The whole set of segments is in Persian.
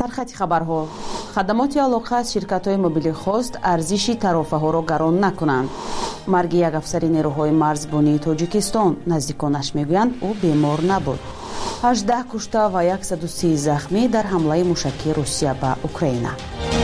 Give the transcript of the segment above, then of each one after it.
сархати хабарҳо. хадамоти алоқа аз ширкатҳои мобили хост арзиши тарофаҳоро гарон накунанд. марги як афсари нерӯҳои марзбонии тоҷикистон, наздиконаш мегӯянд ӯ бемор набуд. 18 кушта ва 130 захмӣ дар ҳамлаи мушакии Русия ба Украина.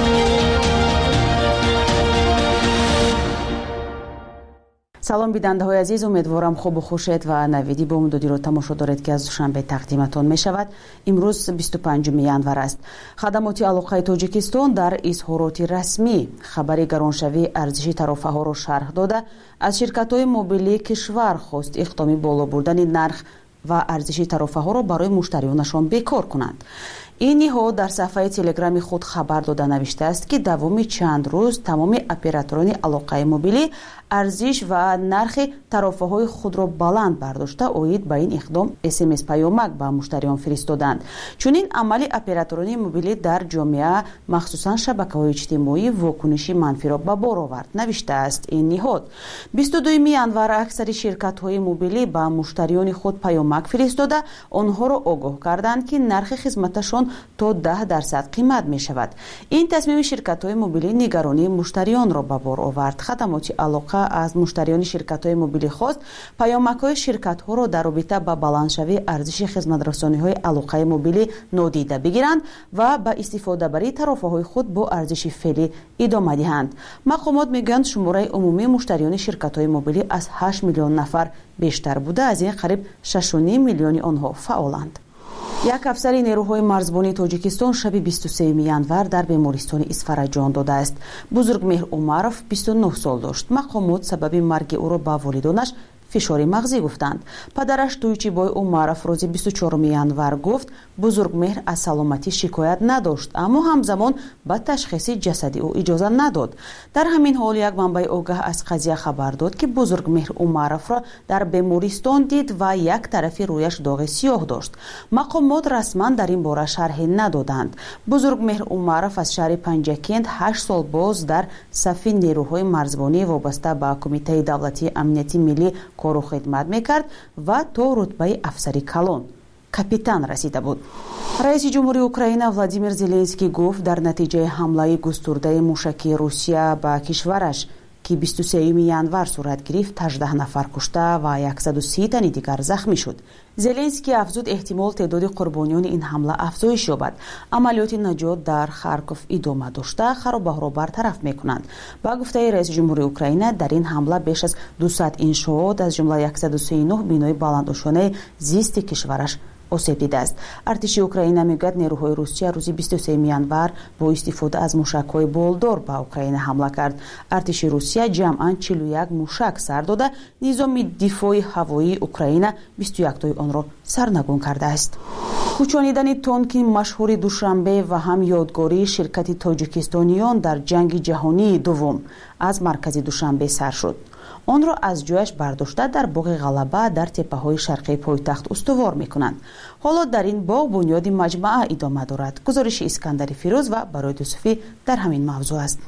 салом бидандаҳои азиз, умедворам хубу хушед ва навиди бо умдодиро тамошо доред ки аз душанбе тақдиматон мешавад. имрӯз 25 январ аст. хадамоти алоқаи тоҷикистон дар изҳороти расмӣ хабари гароншавии арзиши тарофаҳоро шарҳ дода аз ширкатҳои мобилии кишвар хост иқдоми боло бурдани нарх ва арзиши тарофаҳоро барои муштариёнашон бекор кунанд. این نهاد در صفحه تلگرامی خود خبر داده نوشته است که دوامی چند روز تمام اپراتوران علاقه موبیلی ارزش و نرخ ترافه‌های خود را بلند برداشته اوید به این اقدام SMS پیامک به مشتریان فرستادند. چون این عمل اپراتوران موبیلی در جامعه مخصوصا شبکه‌های اجتماعی واکنشی منفی را به بار آورد نوشته است این نهاد. 22 ینور اکثر شرکت‌های موبیلی به مشتریان خود پیامک فرستاده آنها را آگاه کردند که نرخ خدمتشان تا 10% قیمت می شود. این تصمیم شرکت‌های موبیلی نگرانی مشتریان را به بار آورد. خدمات علاقه از مشتریان شرکت‌های موبیلی خواست پیامک‌های شرکت‌ها را در رابطه با بلندشوی ارزش خدمت‌رسانی‌های علاقه موبیلی نادیده بگیرند و با استفاده بری طرف‌های خود با ارزش فعلی ادامه دهند. مقامات میگویند شماره عمومی مشتریان شرکت‌های موبیلی از 8 میلیون نفر بیشتر بوده، از این قریب 6.5 میلیون آنها فعالند. یک افسر نیروهای مرزبانی تاجیکستان شب 23 ینور در بیمارستان اصفهان جان داده است. بزرگمهر عمرов 29 سال داشت. مقامات سبب مرگ او را به والدانش فشار مغزی گفتند. پدرش تویچیبای عمرов روز 24 ینور گفت بزرگمهر از سلامتی شکایت نداشت، اما همزمان به تشخیص جسدی او اجازه نداد. در همین حال یک منبع آگاه از قضیه خبر داد که بزرگمهر عمرов را در بیمارستان دید و یک طرف رویش داغ سیاه داشت. مقامات رسما در این باره شرحی ندادند. بزرگمهر عمرов از شهر پنجکند 8 سال باز در صف نیروهای مرزبانی وابسته به کمیته دولتی امنیتی ملی کار و خدمت میکرد و تا رتبه افسری کلان کاپیتان رسیده بود. رئیس جمهوری اوکراین ولادیمیر زلنسکی گفت در نتیجه حمله گسترده موشکی روسیه به کشورش که 23 ینور صورت گرفت 18 نفر کشته و 130 تن دیگر زخمی شد. زلنسکی افزود احتمال تعداد قربانیان این حمله افزایش یابد. عملیات نجات در خارکوف ادامه داشته خرابه‌ها را برطرف میکنند. با گفته رئیس جمهوری اوکراین در این حمله بیش از 200 انشاءات از جمله 139 بنای بلندنشانه زیست کشورش آسیب دیده است. ارتش اوکراین میگوید نیروهای روسیه روز 23 ینور با استفاده از موشک‌های بالدار به اوکراین حمله کرد. ارتش روسیه جمعاً 41 موشک سر داده نظام دفاع هوایی اوکراین 21 تای آن را سرنگون کرده است. کوچانیدن تانک مشهور دوشنبه و هم یادگاری شرکت تاجیکستانیان در جنگ جهانی دوم از مرکز دوشنبه سر شد. آن را از جایش برداشته در باغ غلبه در تپه‌های شرقی پایتخت استوار می‌کنند. حالا در این باغ بنیاد مجمع ادامه دارد. گزارش اسکندر فیروز و برای یوسفی در همین موضوع است.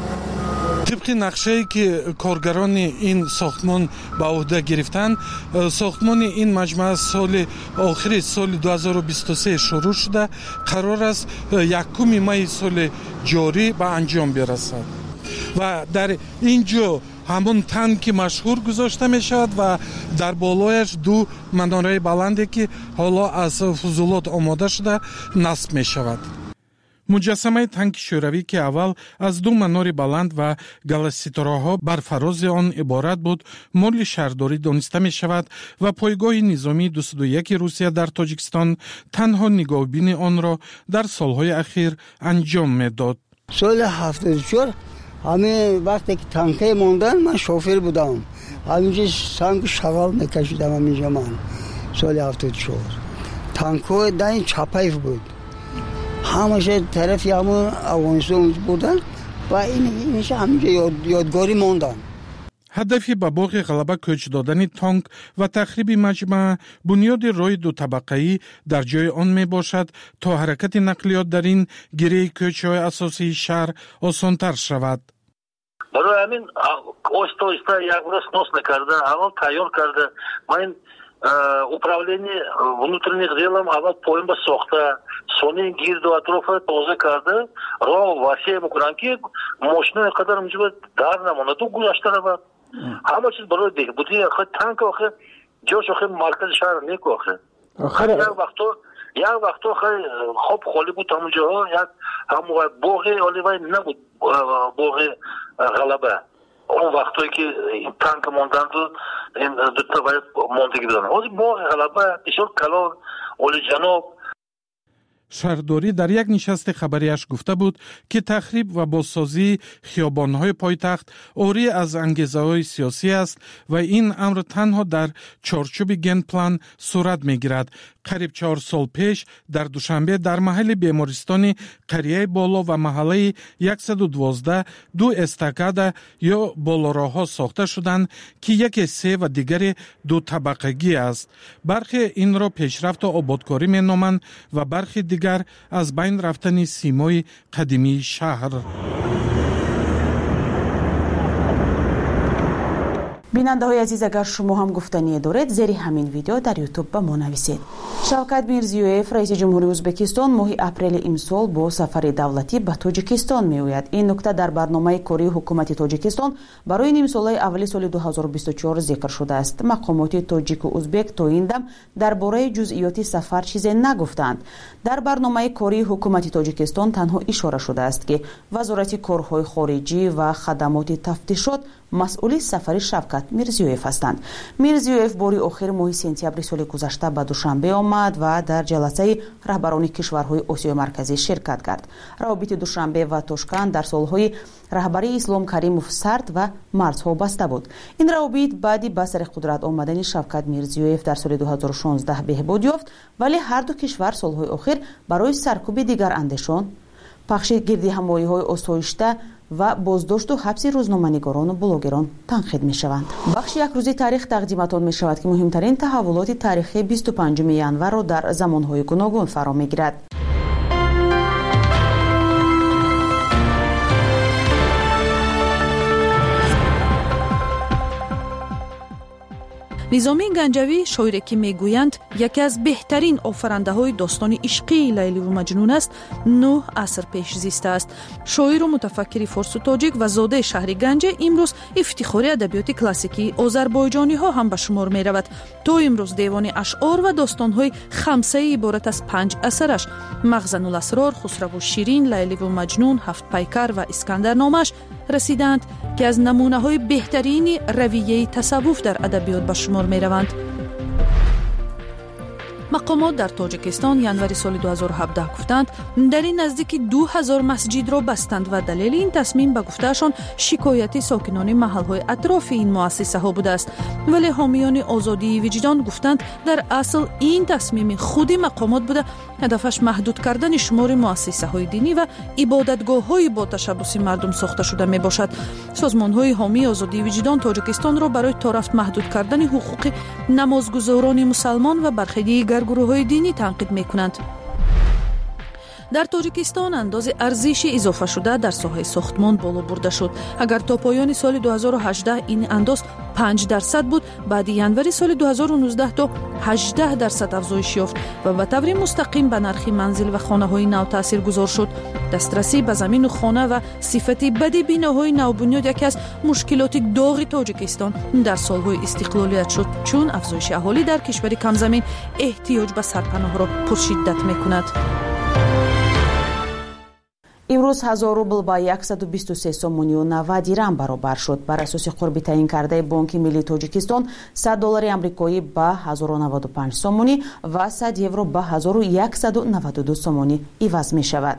طبق نقشه‌ای که کارگران این ساختمان به عهده گرفتند، ساختمان این مجمع سال آخر سال 2023 شروع شده، قرار است 1 می سال جاری به انجام برسد و در اینجا همون تانک مشهور گذاشته می شود و در بالایش 2 مناره بلندی که حالا از فضولات آماده شده نصب می شود. مجسمه تانک شوروی که اول از 2 منار بلند و گلستراها بر فراز آن عبارت بود، مال شهرداری دانسته می شود و پایگاه نظامی 201 روسیه در تاجیکستان تنها نگاهبین آن را در سالهای اخیر انجام می داد. سال 74 همه وقتی که تانکه موندن من شوفر بودم. همینجا سنگ شغال میکشیدم همینجا من. سال 74 تانکو در این چپایف بود. همشه طرفی همون افغانستان بودن و اینش همینجا یادگاری موندن. هدفی به باغ غلبه کوچ دادن تانک و تخریب مجمع بنیاد راه 2 طبقه‌ای در جای آن می باشد تا حرکت نقلیات در این گره کوچه‌های اساسی شهر آسان‌تر شود. برای همین آستا یک روز نوست نکرده، اول تیار کرده. من управление внутренних делом аввал поема сохта, сони гирду атрофа тоза карда, роҳ васеъ мекунанд ки мошинаи қадар муҷиба дар намонаду гузаштарава. ҳама чиз барои беҳбудӣ танк ҷош маркази шаҳр неку як вақто хоб холӣ буд ҳамун ҷоҳо, як боғи оливай набуд, боғи ғалаба. Он вақтое ки танк монданду дута бояд мондагӣ биданд. ҳозир боғи ғалаба бисёр калон олиҷаноб. шаҳрдорӣ дар як нишасти хабарияш гуфта буд ки тахриб ва бозсозии хиёбонҳои пойтахт орӣ аз ангезаҳои сиёсӣ аст ва ин амр танҳо дар чорчӯби генплан сурат мегирад. қариб 4 сол пеш дар душанбе дар маҳалли бемористони қарияи боло ва маҳаллаи 112 ду эстакада ё болороҳҳо сохта шуданд ки яке се ва дигаре дутабақагӣ аст. бархе инро пешрафту ободкорӣ меноманд ва бархи дигар аз байн рафтани симои қадимии шаҳр. бинандаҳои азиз, агар шумо ҳам гуфтание доред, зери ҳамин видео дар ютуб ба мо нависед. шавкат мирзиёев, раиси ҷумҳурии Ӯзбекистон, моҳи апрели имсол бо сафари давлатӣ ба Тоҷикистон меояд. ин нукта дар барномаи кории ҳукумати Тоҷикистон барои нимсолаи аввали соли 2024 зикр шудааст. мақомоти тоҷику ӯзбек то ин дам дар бораи ҷузъиёти сафар чизе нагуфтанд. дар барномаи кории ҳукумати Тоҷикистон танҳо ишора шудааст ки вазорати корҳои хориҷӣ ва хадамоти тафтишот масъули сафари Шавкат Мирзиёев ҳастанд. Мирзиёев бори охир моҳи сентябри соли гузашта ба Душанбе омад ва дар ҷаласаи раҳбарони кишварҳои Осиёи марказӣ ширкат кард. равобити Душанбе ва Тошканд дар солҳои раҳбарии Ислом Каримов сард ва марзҳо баста буд. ин равобит баъди ба сари қудрат омадани Шавкат Мирзиёев дар соли 2016 беҳбуд ёфт, вале ҳарду кишвар солҳои охир барои саркӯби дигарандешон, пахши гирдиҳамоиҳои осоишта ва боздошту ҳабси рӯзноманигорону блогерон танқид мешаванд. бахши якрӯзи таърих тақдиматон мешавад ки муҳимтарин таҳаввулоти таърихи 25 январро дар замонҳои гуногун фаро мегирад. низоми ганҷавӣ шоире ки мегӯянд яке аз беҳтарин офарандаҳои достони ишқии лайливу маҷнун аст, 9 аср пеш зистааст. шоиру мутафаккири форсу тоҷик ва зодаи шаҳри ганҷа имрӯз ифтихори адабиёти классикии озарбойҷониҳо ҳам ба шумор меравад. то имрӯз девони ашъор ва достонҳои хамсаи иборат аз 5 асараш мағзануласрор, хусраву ширин, лайливу маҷнун, ҳафтпайкар ва искандарномааш расиданд ки аз намунаҳои беҳтарини равияи тасаввуф дар адабиёт ба шумор мераванд. мақомот дар Тоҷикистон январи соли 2017 гуфтанд дар ин наздики 2000 масҷидро бастанд ва далели ин тасмим ба гуфтаашон шикояти сокинони маҳалҳои атрофи ин муассисаҳо будааст. вале ҳомиёни озодии виҷдон гуфтанд дар асл ин тасмими худи мақомот буда, ҳадафаш маҳдуд кардани шумори муассисаҳои динӣ ва ибодатгоҳҳои бо ташаббуси мардум сохта шуда мебошад. созмонҳои ҳомии озодии виҷдон Тоҷикистонро барои то рафт маҳдуд кардани ҳуқуқи намозгузорони мусалмон ва бархи дигар гурӯҳҳои динӣ танқид мекунанд. дар Тоҷикистон андози арзиши изофашуда дар соҳаи сохтмон боло бурда шуд. агар то поёни соли 2018 ин андоз 5% буд, баъди январи соли 2019 то 18% афзоиш ёфт ва ба таври мустақим ба нархи манзил ва хонаҳои нав таъсиргузор шуд. дастрасӣ ба замину хона ва сифати бади биноҳои навбунёд яке аз мушкилоти доғи Тоҷикистон дар солҳои истиқлолият шуд, чун афзоиши аҳолӣ дар кишвари камзамин эҳтиёҷ ба сарпаноҳро пуршиддат мекунад. имрӯз 1000 рубл ба 123 сомонию 90 дирам баробар шуд. бар асоси қурби таъин кардаи Бонки Миллии Тоҷикистон $100 амрикоӣ ба 1095 сомонӣ ва €100 ба 1192 сомонӣ иваз мешавад.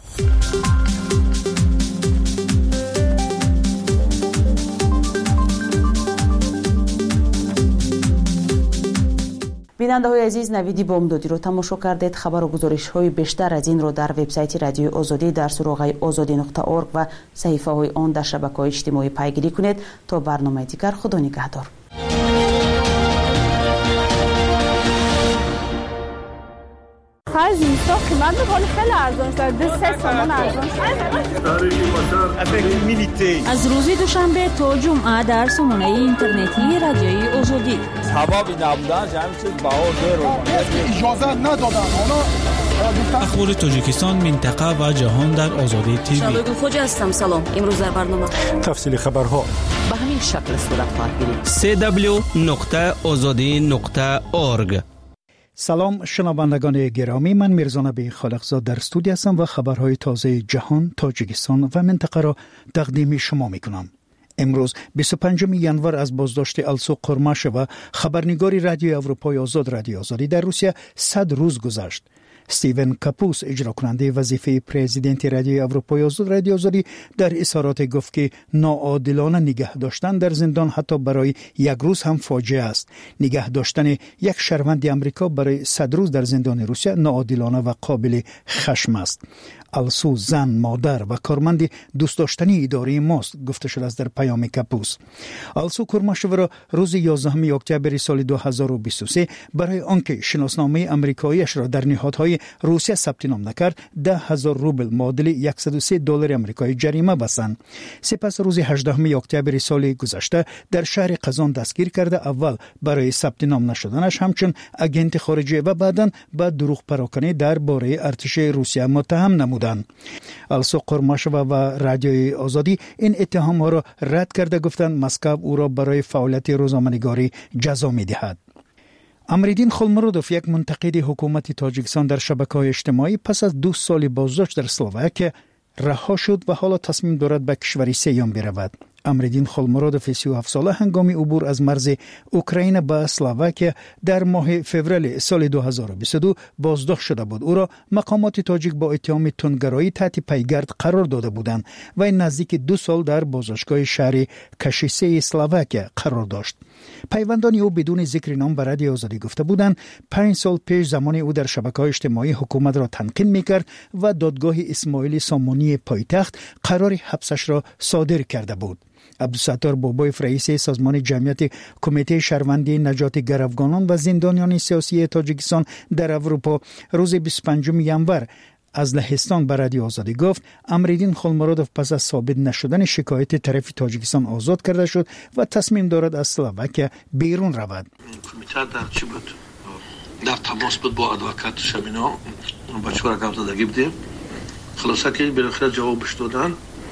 бинандаҳои азиз, навиди бомдодиро тамошо кардед. хабару гузоришҳои бештар аз инро дар вебсайти радиои озодӣ дар суроғаи озодӣ.орг ва саҳифаҳои он дар шабакаҳои иҷтимоӣ пайгирӣ кунед. то барномаи дигар, худо нигаҳдор. آخر زمستان قیمت میکنه خیلی ارزان شده 3 تومان ارزان شده. از روز دوشنبه تا جمعه در سامانه اینترنتی رادیوی آزادی حبابی نبودن همین چیز بهار اجازه ندادن اخبار تاجیکستان، منطقه و جهان در آزادی تیوی. شبگون خوجا هستم. سلام. امروز در برنامه تفصیل خبرها به همین شکل صورت خواهد گرفت. www.azadi.org. سلام شنوندگان گرامی، من میرزا نبی خالقزاد در استودیو هستم و خبرهای تازه جهان، تاجیکستان و منطقه را تقدیم شما میکنم. امروز 25 ژانویه از بازداشت السو قرماشووا خبرنگار رادیو اروپای آزاد رادیو آزادی در روسیه 100 روز گذشت. استیون کاپوس اجرا کننده وظیفه پرزیدنت رادیو اروپای آزاد رادیو آزادی در اظهارات گفت که ناعادلانه نگه داشتن در زندان حتی برای یک روز هم فاجعه است. نگه داشتن یک شهروند آمریکا برای 100 روز در زندان روسیه ناعادلانه و قابل خشم است. السو زن، مادر و کارمند دوست داشتنی اداره ماست، گفته شده است در پیام کاپوس. السو قرماشووا را روز 11 اکتبر سال 2023 برای آنکه شناسنامه آمریکاییش را در نهادهای روسیه ثبت نام نکرد 10,000 روبل معادل $103 آمریکایی جریمه بستند. سپس روز 18 اکتبر سال گذشته در شهر قزان دستگیر کرده، اول برای ثبت نام نشدنش همچون اگنت خارجی و بعداً به دروغ پراکنی درباره ارتش روسیه متهم نمودند. السو قرماشووا و رادیوی آزادی این اتهام‌ها را رد کرده، گفتند مسکو او را برای فعالیت روزنامه‌نگاری جزا می‌دهد. امریدین خولمرودوف، یک منتقد حکومت تاجیکستان در شبکه‌های اجتماعی، پس از 2 سال بازداشت در اسلواکیه رها شد و حالا تصمیم دارد به کشوری سیام برود. امریدین خولمرودوف 37 ساله هنگام عبور از مرز اوکراین به اسلواکیه در ماه فوریه سال 2022 بازداشت شده بود. او را مقامات تاجیک با اتهام تندگرایی تحت پیگرد قرار داده بودند و این نزدیک 2 سال در بازداشتگاه شهر کشیسه اسلواکیه قرار داشت. پیوندان او بدون ذکر نام به رادیو آزادی گفته بودند 5 سال پیش زمان او در شبکه‌های اجتماعی حکومت را تنقید می‌کرد و دادگاه اسماعیل سامانی پایتخت قرار حبسش را صادر کرده بود. عبدالستار بابایف، رئیس سازمان جمعیت کمیته شهروندی نجات گروگانان و زندانیان سیاسی تاجیکستان در اروپا، روز 25 ژانویه از لهستان به رادیو آزادی گفت امریدین خولمرودوف پس از ثابت نشدن شکایت طرف تاجیکستان آزاد کرده شد و تصمیم دارد از اسلواکیه بیرون رود. کمیته در چی بود؟ در تماس بود با ادوکات شمینا، بچه‌ها را گفتگی بودیم. خلاصه که بالاخره جوابش دادن.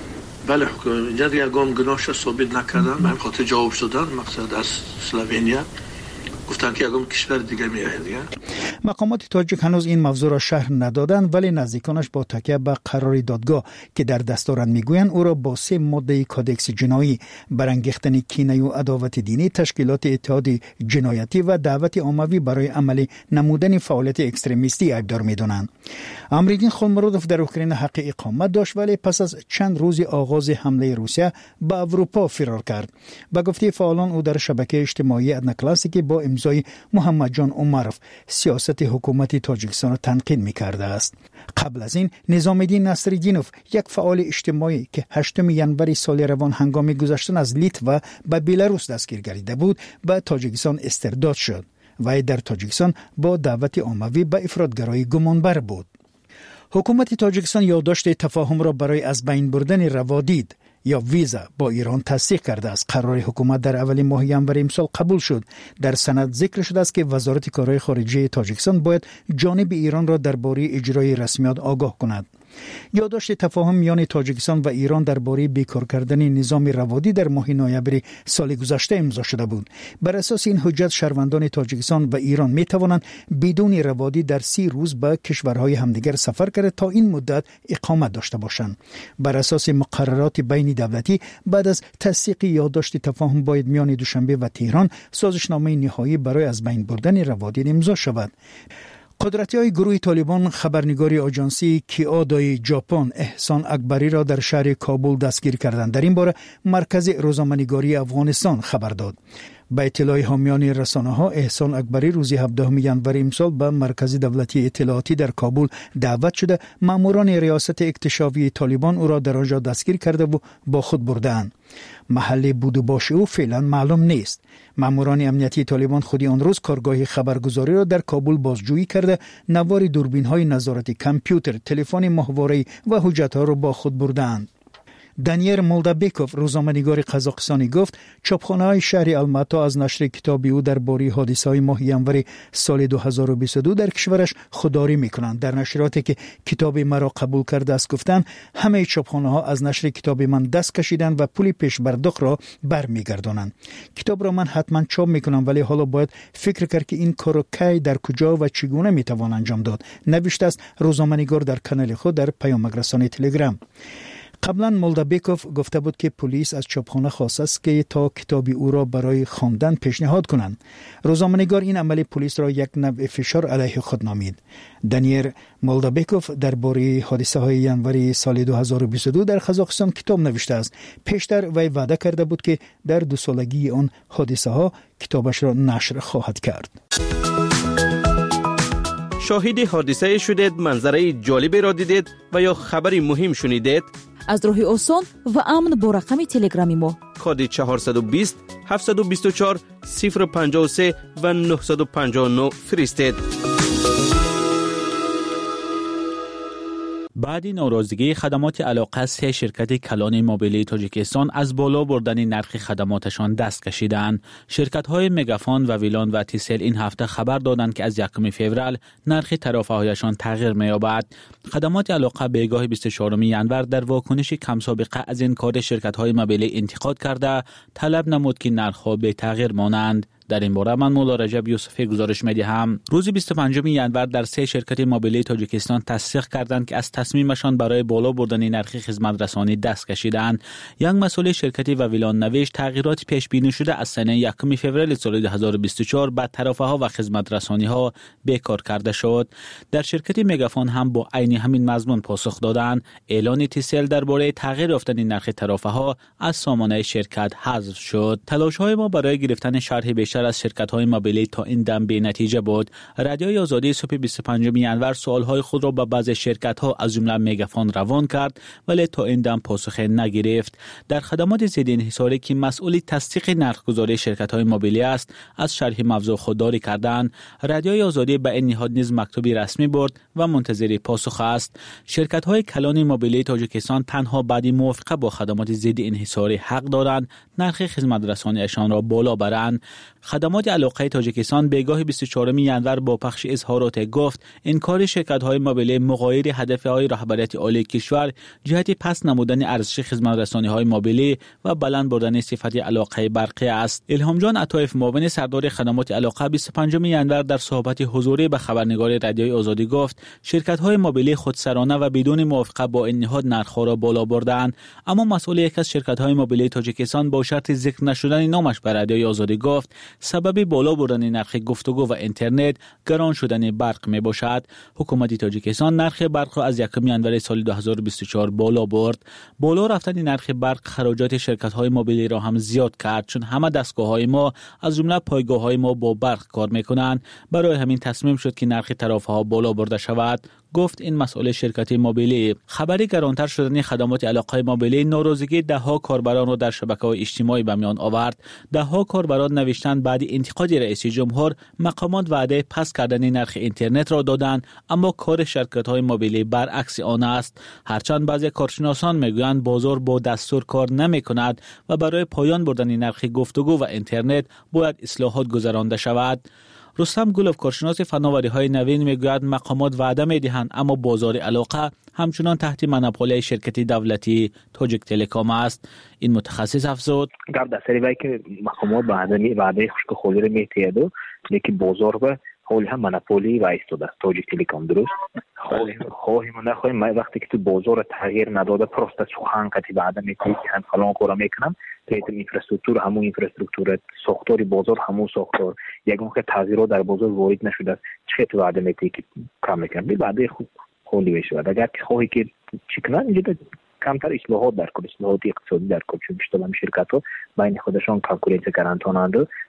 بله حکومت یگام گناهش ثابت نکردن، به همین خاطر جوابش دادن. مقصد از اسلوونیا گفتن که یگام کشور دیگه میاد. مقامات تاجیک هنوز این موضوع را شرح ندادند، ولی نزدیکانش با تکیه به قرار دادگاه که در دست دارند میگویند او را با 3 ماده کادکس جنایی، برانگیختن کینه و عداوت دینی، تشکیلات اتحاد جنایتی و دعوت عمومی برای عمل نمودن فعالیت اکستریمیستی ایبدار میدانند. امریدین خولمرودوف در اوکراین حق اقامت داشت، ولی پس از چند روز آغاز حمله روسیه به اروپا فرار کرد. به گفته فعالان او در شبکه اجتماعی ادنا کلاسیکی با امضای محمد جان عمروف سیاست حکومت تاجیکستان را تنقید می‌کرده است. قبل از این نظام الدین نصرالدینوف، یک فعال اجتماعی که 8 ژانویه سال روان هنگام گذشتن از لیتوا به بلاروس دستگیر گردیده بود، به تاجیکستان استرداد شد و در تاجیکستان با دعوت عمومی به افراطگرایی گمانبر بود. حکومت تاجیکستان یادداشت تفاهم را برای از بین بردن روادید یا ویزا با ایران تصدیق کرده است. قرار حکومت در اول ماه ژانویه امسال قبول شد. در سند ذکر شده است که وزارت کارهای خارجه تاجیکستان باید جانب ایران را درباره اجرای رسمیات آگاه کند. یادداشت تفاهم میان تاجیکستان و ایران درباره بیکار کردن نظام روادی در ماه نوامبر سال گذشته امضا شده بود. بر اساس این حجت شهروندان تاجیکستان و ایران می توانند بدون روادی در 30 روز به کشورهای همدیگر سفر کرده تا این مدت اقامت داشته باشند. بر اساس مقررات بین دولتی بعد از تصدیق یادداشت تفاهم باید میان دوشنبه و تهران سازشنامه نهایی برای از بین بردن روادید امضا شود. قدرتی‌های گروه طالبان خبرنگاری آژانسی کیادای ژاپن احسان اکبری را در شهر کابل دستگیر کردند. در این باره مرکز روزنامه‌نگاری افغانستان خبر داد. به اطلاع حامیان رسانه‌ها، احسان اکبری روز 17 ژانویه امسال به مرکز دولتی اطلاعاتی در کابل دعوت شده ماموران ریاست اکتشافی طالبان او را در آنجا دستگیر کرده و با خود بردند. محل بود و باش او فعلا معلوم نیست. ماموران امنیتی طالبان خودی آن روز کارگاه خبرگزاری را در کابل بازجویی کرده نوار دوربین‌های نظارت کامپیوتر، تلفن ماهواره‌ای و حجت‌ها را با خود بردند. دانیر مولدابیکوف روزنامه‌نگار قزاقستانی گفت چاپخانه‌های شهر الماتا از نشر کتابی او درباره حادثه‌های ماه ژانویه سال 2022 در کشورش خودداری می‌کنند. در نشریاتی که کتاب مرا قبول کرده است گفتند همه چاپخانه‌ها از نشر کتاب من دست کشیدند و پول پیش پرداخت را برمیگردانند. کتاب را من حتما چاپ می‌کنم ولی حالا باید فکر کرد که این کارو کی، در کجا و چگونه می‌توان انجام داد، نوشته است روزنامه‌نگار در کانال خود در پیامک تلگرام. قبلا مولدابیکوف گفته بود که پلیس از چاپخانه خواسته است که تا کتابی او را برای خواندن پیشنهاد کنند. روزنامه‌نگار این عمل پلیس را یک نوع فشار علیه خود نامید. دانیر مولدابیکوف درباره حادثه‌های ژانویه سال 2022 در قزاقستان کتاب نوشته است. پیشتر وی وعده کرده بود که در 2 سالگی آن حادثه‌ها کتابش را نشر خواهد کرد. شاهد حادثه شدید، منظره جالبی را دیدید و یا خبری مهم شنیدید؟ از راه آسان و امن با رقم تلگرامی ما کد 420 724 053 و 959 فرستید. بعد ناراضگی خدمات علاقه 3 شرکت کلان موبیلی تاجیکستان از بالا بردن نرخ خدماتشان دست کشیدند. شرکت‌های مگافون و ویلان و تیسل این هفته خبر دادند که از 1 فوریه نرخ ترافه‌هایشان تغییر می‌یابد. خدمات علاقه به گاه 24 ژانویه در واکنش کم سابقه از این کار شرکت‌های موبیلی انتقاد کرده طلب نمود که نرخ‌ها به تغییر مانند. در این باره من مولا رجب یوسفی گزارش می‌دهم. روز 25 ژانویه در 3 شرکت موبیلی تاجیکستان تصدیق کردند که از تصمیمشان برای بالا بردن نرخ خدمات رسانی دست کشیدند. یک مسئول شرکت ویلان نوشت تغییرات پیش بینی شده از سال 1 فوریه سال 2024 به طرفها و خدمات رسانی‌ها بیکار کرده شد. در شرکت مگافون هم با عین همین مضمون پاسخ دادند. اعلان تیسل درباره تغییر یافتن نرخ طرفها از سامانه شرکت حذف شد. تلاش‌های ما برای گرفتن شرح بیشتر از شرکت‌های موبیلی تا این دم به نتیجه بود. رادیوی آزادی صبح 25 ژانویه سوال‌های خود را به بعضی شرکت‌ها از جمله مگافون روان کرد ولی تا این دم پاسخ نگرفت. در خدمات ضد انحصاری که مسئول تصدیق نرخ‌گذاری شرکت‌های موبیلی است از شرح موضوع خودداری کردند. رادیوی آزادی به این نهاد نیز مکتوبی رسمی برد و منتظر پاسخ است. شرکت‌های کلان موبیلی تاجیکستان تنها بعد موافقت با خدمات ضد انحصاری حق دارند نرخ خدمات رسانی‌شان را بالا برند. خدمات علاقه تاجیکستان به گاه 24 ژانویه با پخش اظهارات گفت انکار شرکت‌های موبیلی مغایر هدف‌های رهبریت عالی کشور جهت پس نمودن ارزش خدمات رسانی‌های موبیلی و بلند بردن صفت علاقه برقی است. الهام جان عطایف معاون سردار خدمات علاقه 25 ژانویه در صحبت حضوری به خبرنگار رادیوی آزادی گفت شرکت‌های موبیلی خودسرانه و بدون موافقت با این نهاد نرخ‌ها را بالا بردند، اما مسئول یک از شرکت‌های موبیلی تاجیکستان با شرط ذکر نشدن نامش به رادیوی آزادی گفت سبب بالا بردن نرخ گفتگو و اینترنت گران شدن برق می باشد. حکومت تاجیکستان نرخ برق را از 1 ژانویه سال 2024 بالا برد. بالا رفتن نرخ برق خراجات شرکت‌های موبیلی را هم زیاد کرد چون همه دستگاه‌های ما از جمله پایگاه‌های ما با برق کار می‌کنند. برای همین تصمیم شد که نرخ طرف‌ها بالا برده شود. گفت این مسئله شرکت موبیلی. خبری گرانتر شدن خدمات علاقه موبیلی ناراضگی ده‌ها کاربران را در شبکه‌های اجتماعی به میان آورد. ده‌ها کاربران نوشتند بعد انتقاد رئیس جمهور مقامات وعده پس کردن نرخ اینترنت را دادند، اما کار شرکت‌های موبیلی برعکس آن است. هرچند بعضی کارشناسان میگویند بازار با دستور کار نمی‌کند و برای پایان بردن نرخ گفتگو و اینترنت باید اصلاحات گذرانده شود. رستم گلوف کارشناس فناوری‌های نوین میگوید مقامات وعده می‌دهند اما بازار علاقه همچنان تحت مونوپولی شرکت دولتی تاجیک تلکام است. این متخصص افزود گپ در سری وای که مقامات وعده خشک خودی را می‌تیادو لیکن بازار به حال هم مونوپولی و ایستاده است تاجیک تلکام. درست خواهیم و نخواهیم وقتی که تو بازار تغییر نداده پروسته سخن کتی بعد می‌کنی که هم فلان کارا میکنم تایید اینفراستراکچور همون اینفراستراکچور ساختاری بازار همون ساختار یگان که تغییرات در بازار وارد نشده است چه تو وعده می‌کنی که کم میکنم بی وعده خالی بشه. اگر که خواهی که چی کنن اینجا کمتر اصلاحات در کن، اصلاحات اقتصادی در کن، چون بیشتر هم شرکت‌ها بین خودشان کالکولیت کردند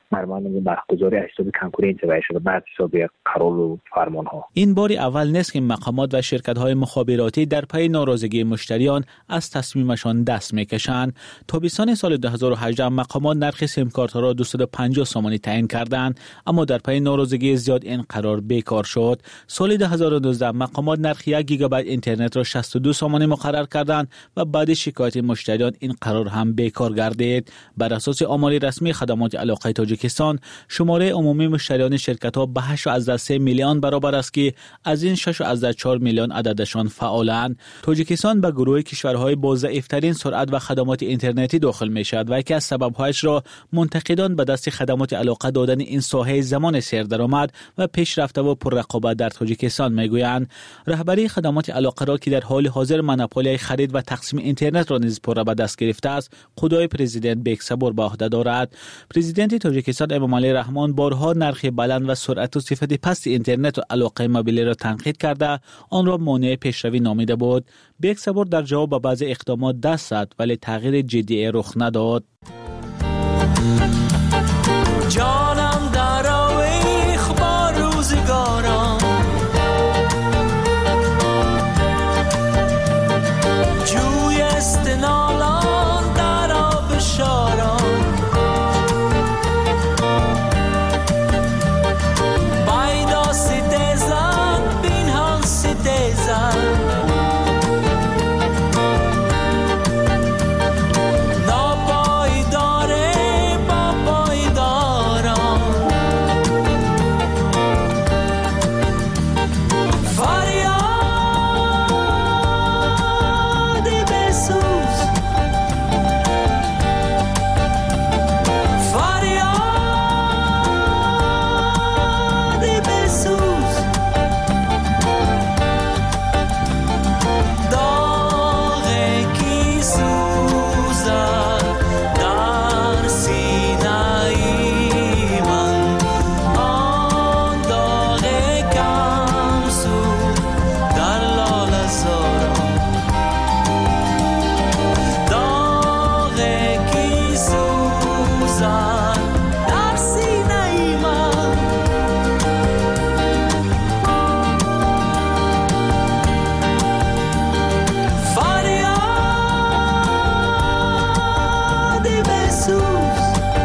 مرمان برگزاری حساب کنکوری انتباهی شده بعد حساب قرار و فرمان ها. این بار اول نیست که مقامات و شرکت های مخابراتی در پی ناراضگی مشتریان از تصمیمشان دست میکشند. تابستان سال 2018 مقامات نرخ سیم کارت ها را 250 سومانی تعیین کردند، اما در پی ناراضگی زیاد این قرار بیکار شد. سال 2012 مقامات نرخ 1 گیگابایت اینترنت را 62 سومانی مقرر کردند و بعد شکایت مشتریان این قرار هم بیکار گردید. بر اساس آمار رسمی خدمات علاقه تاجیکستان، شماره عمومی مشتریان شرکت‌ها به 8.3 میلیون برابر است که از این 6.4 میلیون عددشان فعالند. تاجیکستان به گروه کشورهای با ضعیف‌ترین سرعت و خدمات اینترنتی داخل می‌شود و یکی از سبب‌هایش را منتقدان به دست خدمات علاقه دادن این ساحه زمان سردرآمد و پیشرفته و پررقابت در تاجیکستان می‌گویند. رهبری خدمات علاقه را که در حال حاضر مونوپولی خرید و تقسیم اینترنت را نیز پر به دست گرفته است، خدای پرزیدنت بیک صبور به عهده دارد. پرزیدنت تاجیکستان امامعلی رحمان بارها نرخ بلند و سرعت و صفت پست اینترنت و علاقه موبیلی را تنقید کرده آن را مانع پیشروی نامیده بود. بیک صبور در جواب به بعض اقدامات دست زد ولی تغییر جدی رخ نداد. جانم در آویخ با روزگارم، جوی استنالان در آب شارم، بایدا ستیزن بین هم ستیزن، نابایی داره بابایی دارم، فریادی بسوز، فریادی بسوز، داغی کی سوزد در سینه من، آن داغ کم سوز در لاله زارم، داغی کی سوزد در سینه من، فریادی بسوز،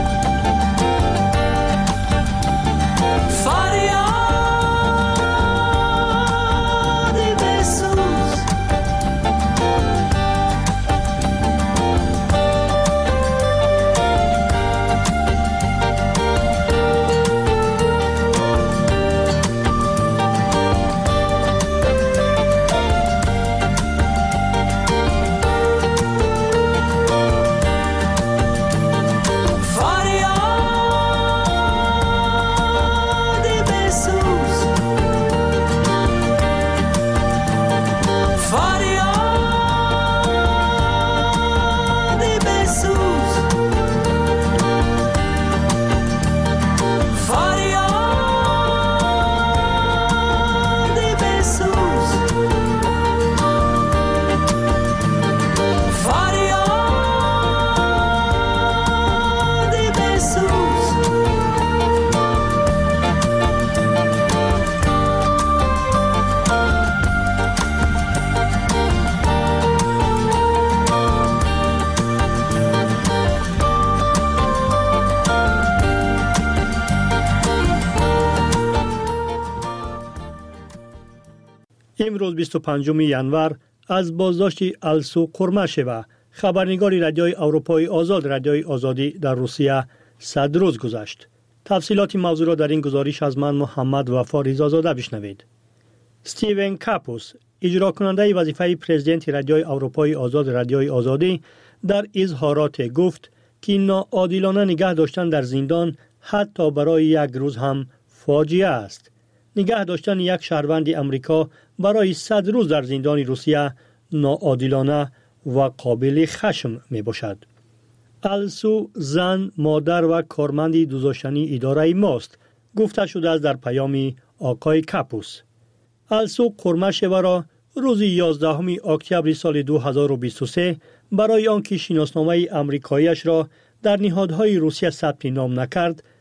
فریادی بسوز، فریادی بسوز، فریادی بسوز، فریادی بسوز، فریادی بسوز. امروز 25 ینور از بازداشت السو قرمشوا خبرنگار رادیوی اروپای آزاد رادیوی آزادی در روسیه 100 روز گذشت. تفصیلات موضوع را در این گزارش از من محمد وفا رضازاده بشنوید. استیون کاپوس اجرا کننده وظیفه پرزیدنت رادیوی اروپای آزاد رادیوی آزادی در اظهارات گفت که ناعادلانه نگه داشتن در زندان حتی برای یک روز هم فاجعه است. نگه داشتن یک شهروند امریکا برای 100 روز در زندان روسیه ناعادلانه و قابل خشم می باشد. السو زن، مادر و کارمند دوزاشتنی اداره ماست، گفته شده است در پیام آقای کاپوس. السو قرمشوا را روز 11 اکتبر سال 2023 برای آنکه شناسنامه امریکاییش را در نهادهای روسیه ثبت نام نکرد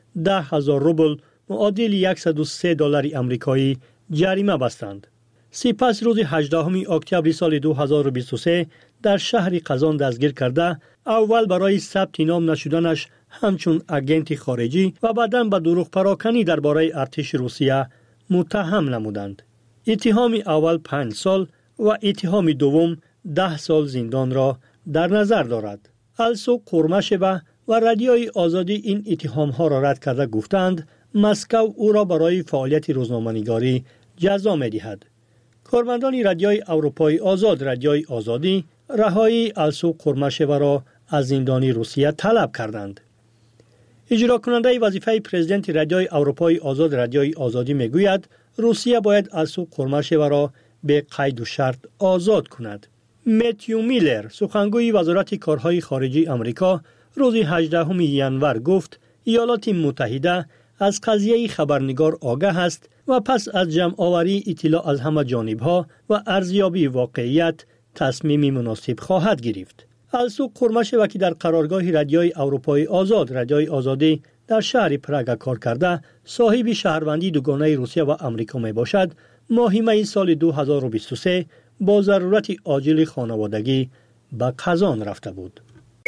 10,000 روبل معادل $103 آمریکایی جریمه بستند. سپس روز 18 اکتبر سال 2023 در شهر قزان دستگیر کرده، اول برای ثبت نام نشدنش همچون اگنت خارجی و بعداً به دروغ پراکنی درباره ارتش روسیه متهم نمودند. اتهام اول 5 سال و اتهام دوم 10 سال زندان را در نظر دارد. السو قرمشوه و رادیوی آزادی این اتهام ها را رد کرده گفتند مسکو او را برای فعالیت روزنامه‌نگاری جزا می‌دهد. کارمندان رادیوی اروپای آزاد رادیوی آزادی رهایی السو قرمشوه را از زندان روسیه طلب کردند. اجرا کننده وظیفه پرزیدنت رادیوی اروپای آزاد رادیوی آزادی میگوید روسیه باید السو قرمشوه را به قید و شرط آزاد کند. متیو میلر سخنگوی وزارت کارهای خارجی آمریکا روز 18 ژانویه گفت ایالات متحده از قضیه خبرنگار آگاه است و پس از جمع آوری اطلاع از همه جانبها و ارزیابی واقعیت تصمیم مناسب خواهد گرفت. السو قرمشوه که در قرارگاه رادیوی اروپای آزاد رادیوی آزادی در شهر پراگ کار کرده صاحب شهروندی دوگانه روسیه و آمریکا می باشد، ماه می سال 2023 با ضرورت عاجل خانوادگی به قزان رفته بود.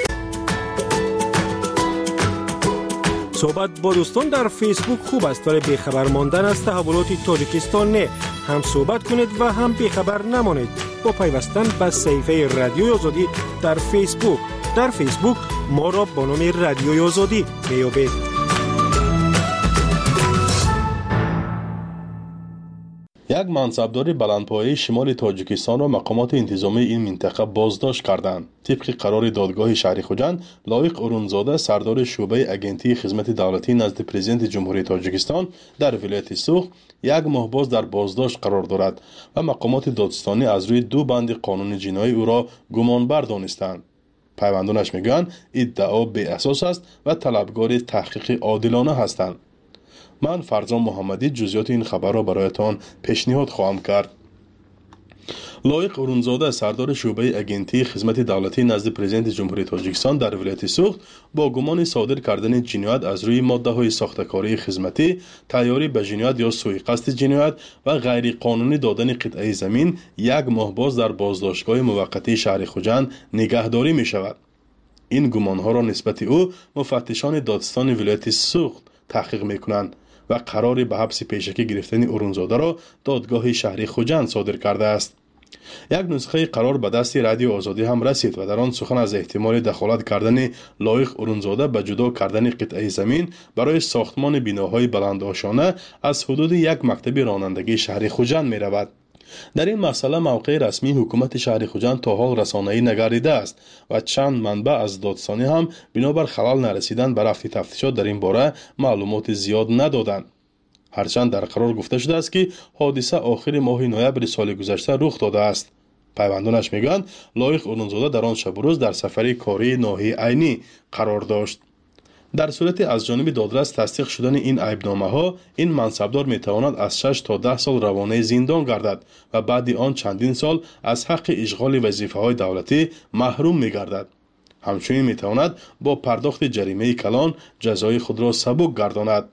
صحبت با دوستان در فیسبوک خوب است ولی بیخبر ماندن از تحولات تاجیکستان نه. هم صحبت کنید و هم بیخبر نمانید با پیوستن به صفحه رادیوی آزادی در فیسبوک. در فیسبوک ما را با نام رادیوی آزادی میابید. یک منصبدار بلندپایه شمال تاجیکستان را مقامات انتظامی این منطقه بازداشت کردند. طبق قرار دادگاه شهر خوجند، لایق ارونزاده سردار شعبه اگنتی خدمت دولتی نزد پرزیدنت جمهوری تاجیکستان در ولایت سوخت یک ماه باز در بازداشت قرار دارد و مقامات دادستانی از روی 2 بند قانون جنایی او را گمانبر دانستند. پیوندانش میگویند ادعا بی اساس است و طلبگار تحقیق عادلانه هستند. من فرزان محمدی جزئیات این خبر را برایتان پیشنهاد خواهم کرد. لایق ارونزاده سردار شعبه اگنتی خدمت دولتی نزد پرزیدنت جمهوری تاجیکستان در ولایت سوخت با گمان صادر کردن جنایت از روی ماده‌های ساخته‌کاری خدمتی، تیاری به جنایت یا سوء قصد جنایت و غیر قانونی دادن قطعه زمین یک ماه باز در بازداشتگاه موقتی شهر خوجند نگهداری می شود. این گمانها را نسبت او مفتشان دادستان ولایت سوخت تحقیق می کنند و قرار به حبس پیشکی گرفتن ارونزاده را دادگاه شهری خوجند صادر کرده است. یک نسخه قرار به دست رادیو آزادی هم رسید و در آن سخن از احتمال دخالت کردن لایق ارونزاده به جدا کردن قطعه زمین برای ساختمان بناهای بلندآشانه از حدود یک مکتب رانندگی شهر خوجند می رود. در این مسئله موقع رسمی حکومت شهر خوجند تا حال رسانه‌ای نگریده است و چند منبع از دادستانی هم بنابر خلل نرسیدن به رفت تفتیشات در این باره معلومات زیاد ندادند. هرچند در قرار گفته شده است که حادثه آخر ماه نوامبر سال گذشته رخ داده است. پیوندانش میگویند لایق ارونزاده در آن شب و روز در سفر کاری ناحیه عینی قرار داشت. در صورت از جانب دادرس تصدیق شدن این عیبنامه ها، این منصبدار می تواند از 6 تا 10 سال روانه زندان گردد و بعد آن چندین سال از حق اشغال وظیفه های دولتی محروم می گردد. همچنین می تواند با پرداخت جریمه کلان جزای خود را سبک گرداند.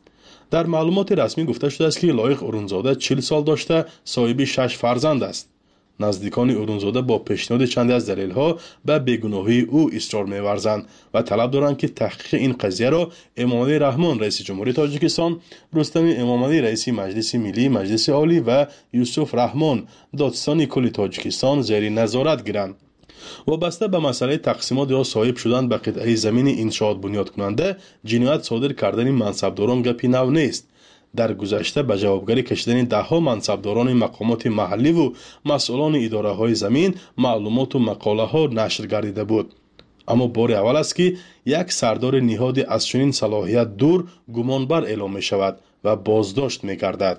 در معلومات رسمی گفته شده است که لایق ارونزاده 40 سال داشته صاحب 6 فرزند است. نزدیکان ارونزاده با پیشنهاد چند از دلایل‌ها به بیگناهی او اصرار می‌ورزند و طلب دارند که تحقیق این قضیه را امامعلی رحمان رئیس جمهوری تاجیکستان، رستم امامعلی رئیس مجلس ملی مجلس عالی و یوسف رحمان دادستان کل تاجیکستان زیر نظارت گیرند. وابسته به مسئله تقسیمات یا صاحب شدن به قطعه زمین انشاءات بنیاد کننده، جنایت صادر کردن منصبداران گپی نو نیست. در گذشته به جوابگری کشیدن دهها منصبداران مقامات محلی و مسئولان اداره های زمین معلومات و مقاله ها نشر گردیده بود. اما بار اول است که یک سردار نهاد از چنین صلاحیت دور گمانبر اعلام می شود و بازداشت می گردد.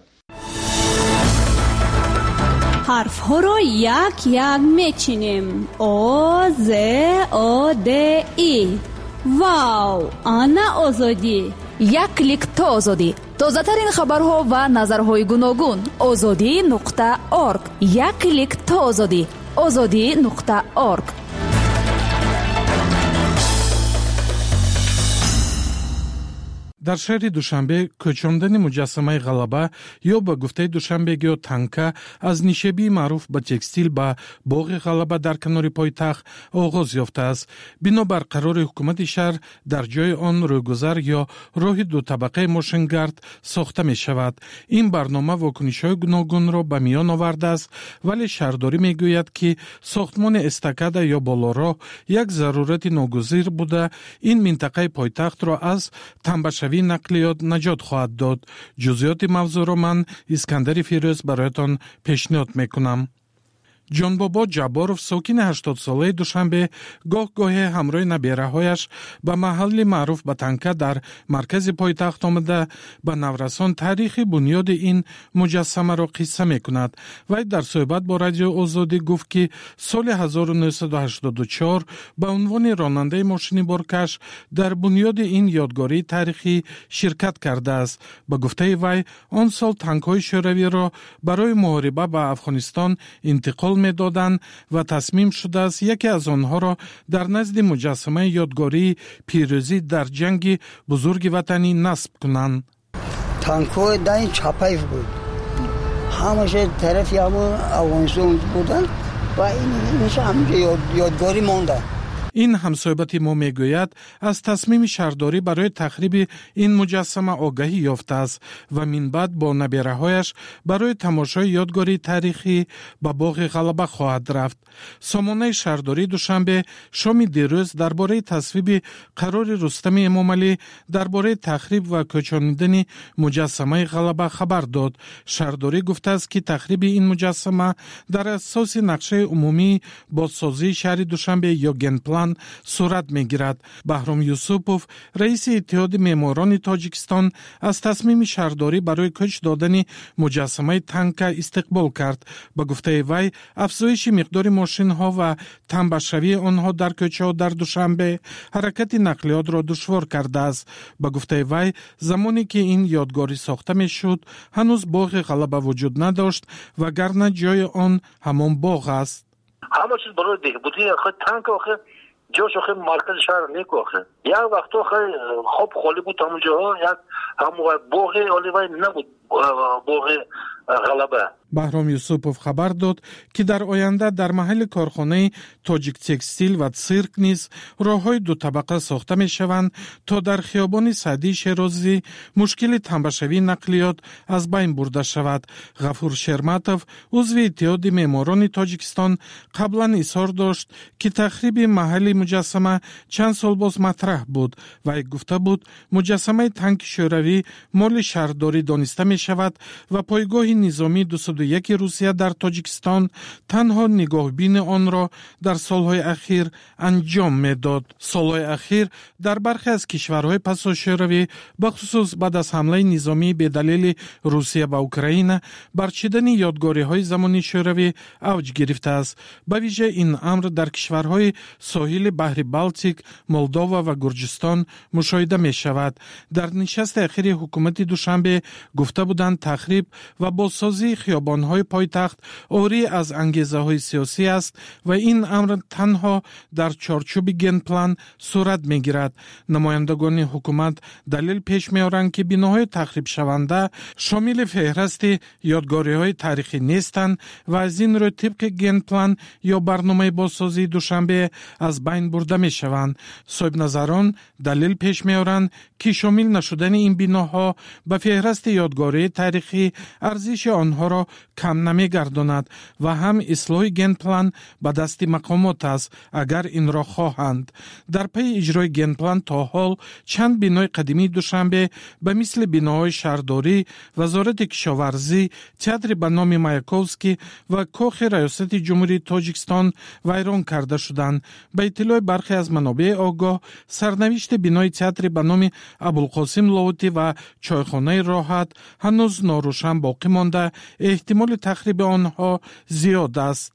حرف ها را یک یک می چینیم. آ ز آ د ای. واو، آنا آزادی. یک کلیک تا آزادی. تازه ترین خبرها و نظرهای گوناگون. azadi.org. یک کلیک تا آزادی. azadi.org. در شهر دوشنبه کوچاندن مجسمه غلبه یا به گفته دوشنبگی تانکا از نیشابی معروف به تکستیل به باغ غلبه در کنار پایتخت آغاز یافته است. بنابر قرار حکومت شهر در جای آن رویگذر یا راه دو طبقه ماشینگرد ساخته می شود. این برنامه واکنش‌های گوناگون را به میان آورده است، ولی شهرداری می گوید که ساختمان استکاده یا بالاراه یک ضرورت ناگزیر بوده این منطقه پایتخت را از تنبشوی نقلیات نجات خواهد داد. جزئیات موضوع را من اسکندر فیروز برایتان پیشنهاد میکنم. جانبابا جباروف ساکن 80 ساله دوشنبه گاه همراه نبیره‌هایش به محل معروف به تانکا در مرکز پایتخت آمده به نورسان تاریخ بنیاد این مجسمه را قصه میکند. وی در صحبت با رادیو آزادی گفت که سال 1984 به عنوان راننده ماشین بارکش در بنیاد این یادگاری تاریخی شرکت کرده است. به گفته وی آن سال تانک‌های شوروی را برای محاربه با افغانستان انتقال می دادن و تصمیم شده است یکی از آنها را در نزد مجسمه یادگاری پیروزی در جنگ بزرگ وطنی نصب کنند. تانک‌های داین چاپایف بود. همه طرفی افغانستان بودن و این میشه همینجا یادگاری مانده. این همصحبت ما میگوید از تصمیم شهرداری برای تخریب این مجسمه آگاهی یافته است و من بعد با نبیره‌هایش برای تماشای یادگاری تاریخی به باغ غلبه خواهد رفت. سامانه شهرداری دوشنبه شام دیروز درباره تصویب قرار رستم امامعلی درباره تخریب و کوچاندن مجسمه غلبه خبر داد. شهرداری گفته است که تخریب این مجسمه در اساس نقشه عمومی بازسازی شهر دوشنبه یا گنپلان صورت میگیرد. بهرام یوسفوف رئیس اتحاد معماران تاجیکستان از تصمیم شهرداری برای کوچ دادن مجسمه تانکا استقبال کرد. به گفته وی افزایش مقدار ماشین ها و تنبشوی آنها در کوچه ها در دوشنبه حرکت نقلیات را دشوار کرده است. به گفته وی زمانی که این یادگاری ساخته میشد هنوز باغ غلبه وجود نداشت وگرنه جای آن همان باغ است. همه چیز برای بهبودی تانک جاش خیلی مرکز شهر نیکو یک وقتا خیلی خوب خالی بود همونجا یک همون باغ آلیوای نبود باغ غلبه. بهرام یوسفوف خبر داد که در آینده در محل کارخانه تاجیک تکستیل و سیرک نیز راه‌های دو طبقه ساخته می‌شوند تا در خیابان سعدی شیرازی مشکل تنبشوی نقلیات از بین برده شود. غفور شرمتوف عضو اتحاد معماران تاجیکستان قبلا اظهار داشت که تخریب محل مجسمه چند سال باز مطرح بود و گفته بود مجسمه تانک شوروی مال شهرداری دانسته می‌شود و پایگاه نظامی 201 روسیه در تاجیکستان تنها نگاهبین آن را در سالهای اخیر انجام میداد. سالهای اخیر در برخی از کشورهای پسا شوروی بخصوص بعد از حمله نظامی به دلیل روسیه به اوکراین برچیدن یادگاری‌های زمانی شوروی اوج گرفته است. به ویژه این امر در کشورهای ساحل بحر بالتیک، مولداوا و گرجستان مشاهده می شود. در نشست اخیر حکومت دوشنبه گفته بودند تخریب و بازسازی خیابان‌های پایتخت عاری از انگیزه‌های سیاسی است و این امر تنها در چارچوب گنپلان صورت می‌گیرد. نمایندگان حکومت دلیل پیش می‌آورند که بناهای تخریب شونده شامل فهرست یادگاری‌های تاریخی نیستند و از این رو طبق گنپلان یا برنامه بازسازی دوشنبه از بین برده می‌شوند. صاحب نظران دلیل پیش می‌آورند که شامل نشدن این بناها به فهرست یادگاری تاریخی ارزش آنها را کم نمی‌گرداند و هم اصلاح گنپلان به دست مقامات است اگر این را خواهند. در پی اجرای گنپلان تا حال چند بنای قدیمی دوشنبه به مثل بناهای شهرداری، وزارت کشاورزی، تئاتر به نام مایاکوفسکی و کاخ ریاست جمهوری تاجیکستان ویران کرده شدند. به اطلاع برخی از منابع آگاه سرنوشت بنای تئاتر به نام ابوالقاسم لاهوتی و چایخانه راحت هنوز ناروشن باقی مانده، احتمال تخریب آنها زیاد است.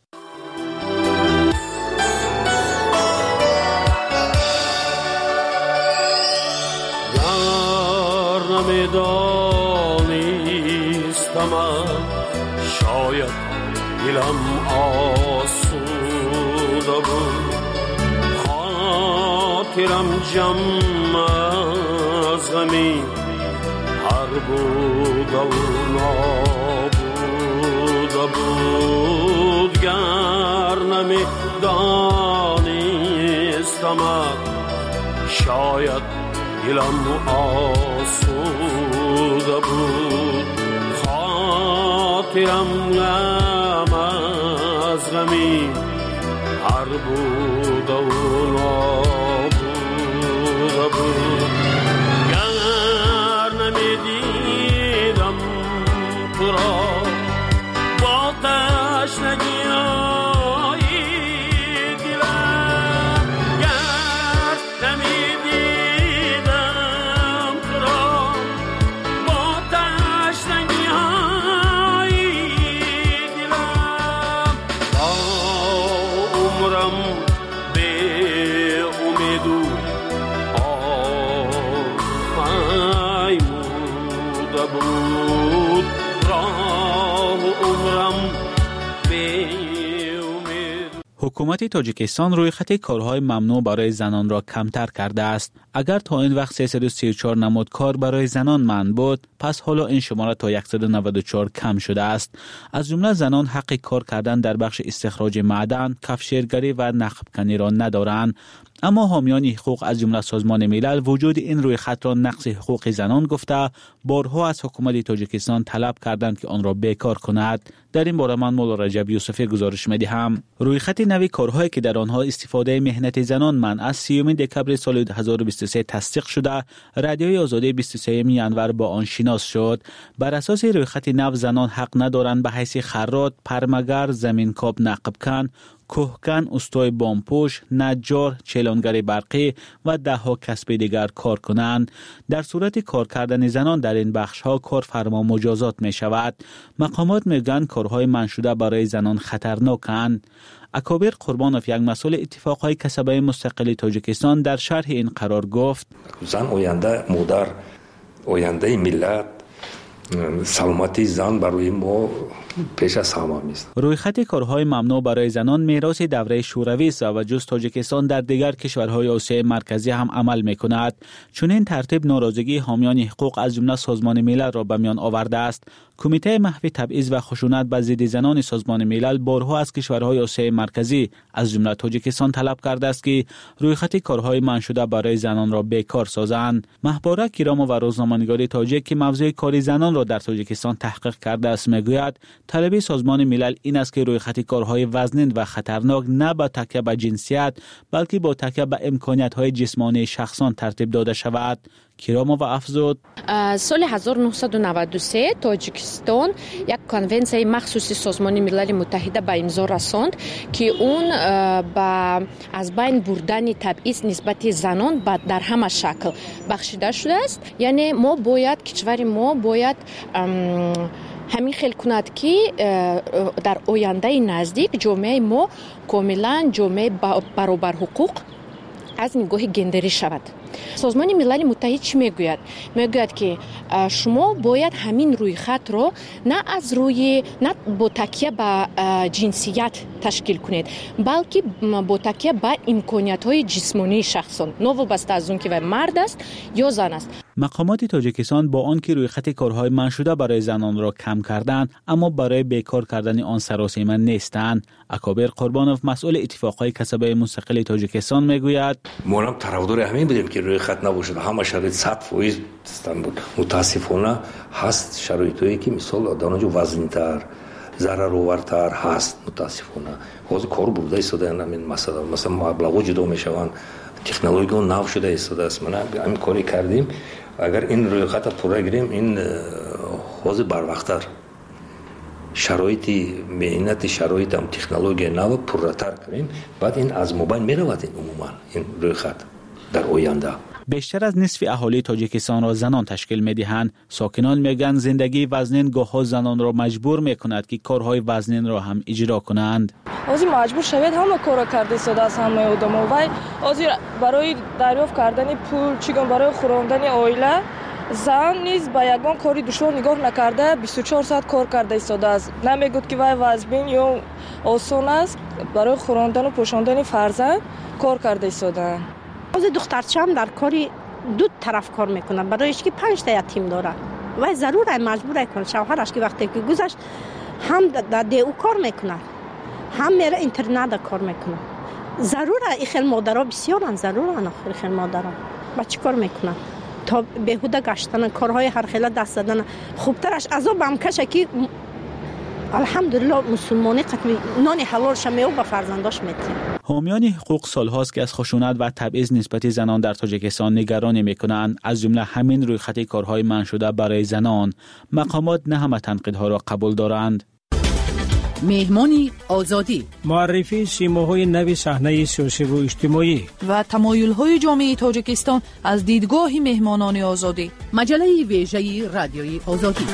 نمیدانستم شاید دلم آسوده بود، خاطرم جمع از غمی هر بود و نابود بود گر نمی دانستمت شاید دلم آسوده بود خاطرم غم از غمی هر بود و نابود بود گر نمیدیدم تو را با تشنگی های دلم گر نمیدیدم تو را با تشنگی های دلم با عمرم به امید و آرمایموده بود راه عمرم به حکومت تاجیکستان روی خط کارهای ممنوع برای زنان را کمتر کرده است. اگر تا این وقت 334 نمود کار برای زنان منع بود، پس حالا این شماره تا 194 کم شده است. از جمله زنان حق کار کردن در بخش استخراج معدن، کفشگری و نخبکنی را ندارند. اما حامیان حقوق از جمله سازمان ملل وجود این روی خط را نقض حقوق زنان گفته بارها از حکومت تاجیکستان طلب کردند که آن را بیکار کند. در این باره من مولا رجب یوسفی گزارش می‌دهم. روی خط نوی کارهایی که در آنها استفاده مهنت زنان منع از 30 دکبر سال 2023 تصدیق شده، رادیوی آزادی 23 ینور با آن شناس شد. بر اساس روی خط نو زنان حق ندارند به حیث خراط، پرمگر، زمینکاب نقبکن، کوهکن، استای بامپوش، نجار، چلانگر برقی و 10 کسب دیگر کار کنند. در صورت کار کردن زنان در این بخش ها کارفرما مجازات می شود. مقامات میگن کارهای منع شده برای زنان خطرناکند. اکابر قربانوف، یک مسئول اتفاقهای کسبه مستقل تاجیکستان، در شرح این قرار گفت: زن آینده مادر، آینده ملت، سلامتی زن برای ما پیش از همه است. روی خط کارهای ممنوع برای زنان میراث دوره شوروی است و جز تاجیکستان در دیگر کشورهای آسیای مرکزی هم عمل میکند. چون این ترتیب ناراضگی حامیان حقوق از جمله سازمان ملل را به میان آورده است. کمیته محو تبعیض و خشونت به ضد زنان سازمان ملل بارها از کشورهای آسیای مرکزی از جمله تاجیکستان طلب کرده است که روی خط کارهای منع شده برای زنان را بیکار سازند. محباره کیرامو و روزنامه‌نگاری تاجیک که موضوع کار زنان را در تاجیکستان تحقیق کرده است میگوید طلب سازمان ملل این است که روی خط کارهای وزنین و خطرناک نه با تکیه به جنسیت بلکه با تکیه به امکانیت‌های جسمانی شخصان ترتیب داده شود. کیرامو و افزود: سال 1993 تاجیکستان یک کنونسیای مخصوصی سازمان ملل متحد به امضا رساند که اون با از بین بردن تبعیض نسبت زنان در همه شکل بخشیده شده است. یعنی ما باید کشور ما باید همین خیل کند که در آینده نزدیک جامعه ما کاملا جامعه برابر حقوق از نگاه گندری شود. سازمان ملل متحد چی میگوید؟ میگوید که شما باید همین روی خط رو نه از روی نه با تکیه به جنسیت تشکیل کنید بلکه با تکیه به امکانیت‌های جسمانی شخصان، نوابسته از اون که مرد است یا زن است. مقامات تاجیکستان با آنکه روی خط کارهای منع شده برای زنان را کم کردند اما برای بیکار کردن آن سراسیمه نیستند. اکابر قربانوف، مسئول اتفاقهای کسبه مستقل تاجیکستان میگوید: ما هم طرفدار همین بودیم که روی خط نباشد، همه شرایط 100% بود. متاسفانه هست شرایطی که مثلا دانجو وزن‌تر، ضررآورتر هست. متاسفانه حاضر کار بوده ایستاده همین مثلا مبلغ جدا میشوند، تکنولوژی نو شده ایستاده است. ما همین کاری کردیم. اگر این روی خط پورا گیریم این حاضر بر وقتتر شرایطی مهنت شرایط هم تکنولوژی نو پرتر کنیم، بعد این از موبایل میرود. عموما این روی خط در آینده بیشتر از نصف اهالی تاجیکستان را زنان تشکیل می‌دهند. ساکنان میگن زندگی وزنین گاه‌ها زنان را مجبور می‌کند که کارهای وزنین را هم اجرا کنند. آزی مجبور شوید همه کارا کرده شده است همه آدم‌ها و آزی برای دریافت کردن پول چیگون برای خوراندن عائله زن نیز با یگان کاری دشوار نگاه نکرده 24 ساعت کار کرده ایستاده است. نمیگوید که وای وزبین یا آسان است، برای خوراندن و پوشاندن فرزند کار کرده ایستاده. از دخترچه هم در کاری دو طرف کار میکنه، برایش که 5 تا یتیم داره و ضرور مجبور کنه شوهرش که وقتی که گذشت هم در دیو کار میکنه، هم میره اینترنت کار میکنه. ضروره این خیلی مادرها بسیارن، ضرورن آخر خیلی مادرها با چی کار میکنن تا بهوده گشتن، کارهای هر خیلی دست دادن. خوبترش عذاب هم کشه که الحمدلله مسلمانی قطعی نان حلالش میو به فرزنداش میده. حامیان حقوق سالهاست که از خشونت و تبعیض نسبت زنان در تاجیکستان نگرانی میکنند. از جمله همین رویخط کارهای منع شده برای زنان. مقامات نه همه تنقیدها را قبول دارند. مهمانی آزادی، معرفی سیماهای نوی صحنه سیاسی و اجتماعی و تمایل‌های جامعه تاجیکستان از دیدگاه مهمانان آزادی. مجله ویژه رادیوی آزادی.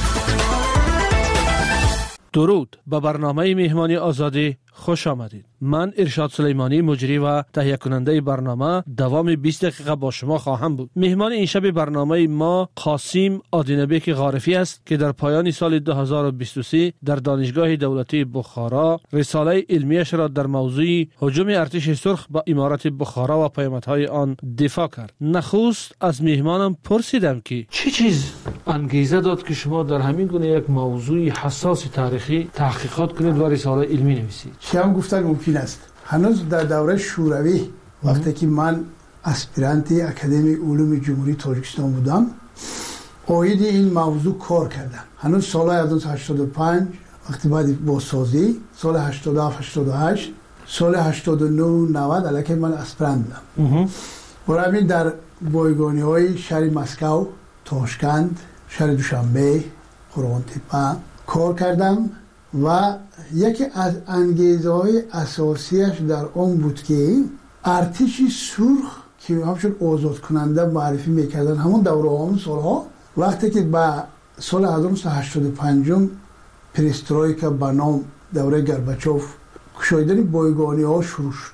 درود، به برنامه مهمانی آزادی خوش آمدید. من ارشاد سلیمانی، مجری و تهیه کننده برنامه، دوام 20 دقیقه با شما خواهم بود. مهمان این شب برنامه ما قاسم آدینبیک غارفی است که در پایان سال 2023 در دانشگاه دولتی بخارا رساله علمیش را در موضوع هجوم ارتش سرخ به امارت بخارا و پیامدهای آن دفاع کرد. نخست از مهمانم پرسیدم که چه چیز انگیزه داد که شما در همین گونه یک موضوع حساس تاریخی تحقیقات کنید و رساله علمی نویسید؟ چی هم گفتن ممکن است. هنوز در دوره شوروی وقتی که من اسپیرانت اکادمی علوم جمهوری تاجیکستان بودم، اوید این موضوع کار کردم. هنوز سال 1985 وقتی بعد بازسازی، سال 87 88 سال 89 90 علاقه من اسپیرانت بودم. برای همین در بایگانی‌های شهر مسکو، تاشکند، شهر دوشنبه، قرغن‌تپه کار کردم و یکی از انگیزه‌های اساسیش در آن بود که ارتش سرخ که همچون آزاد کننده معرفی میکردن همون دوره همون سالها، وقتی که به سال 1985 پریسترویکا به نام دوره گرباچوف کشایدن بایگانی ها شروع شد.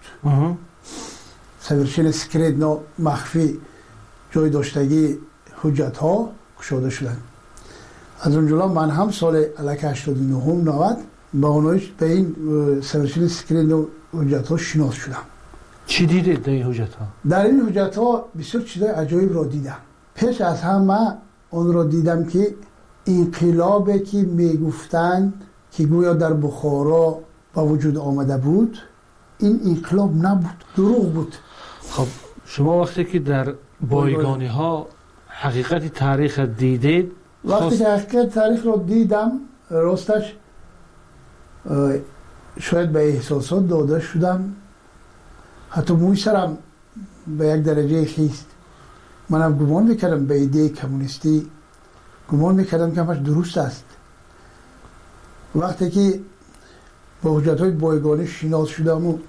سویرشن سکریت مخفی جای داشتگی حجت ها کشاده شدن. از اونجا من هم سال علاقه 89 90 با اونایش به این سویرشن سکریت حجت ها شناس شدم. چی دیدید در این حجت ها؟ در این حجت ها بسیار چیزای عجایب را دیدم. پیش از همه اون را دیدم که انقلابی که میگفتند که گویا در بخارا با وجود آمده بود، این انقلاب نبود، دروغ بود. خب شما وقتی که در بایگانی ها حقیقت تاریخ دیدید، وقتی که حقیقت تاریخ را دیدم راستش شاید به احساسات داده شدم، حتی موی سرم به یک درجه خیست. منم گمان میکردم به ایده کمونیستی، گمان میکردم که همش درست است. وقتی که با حجتهای بایگانی شناس شدم و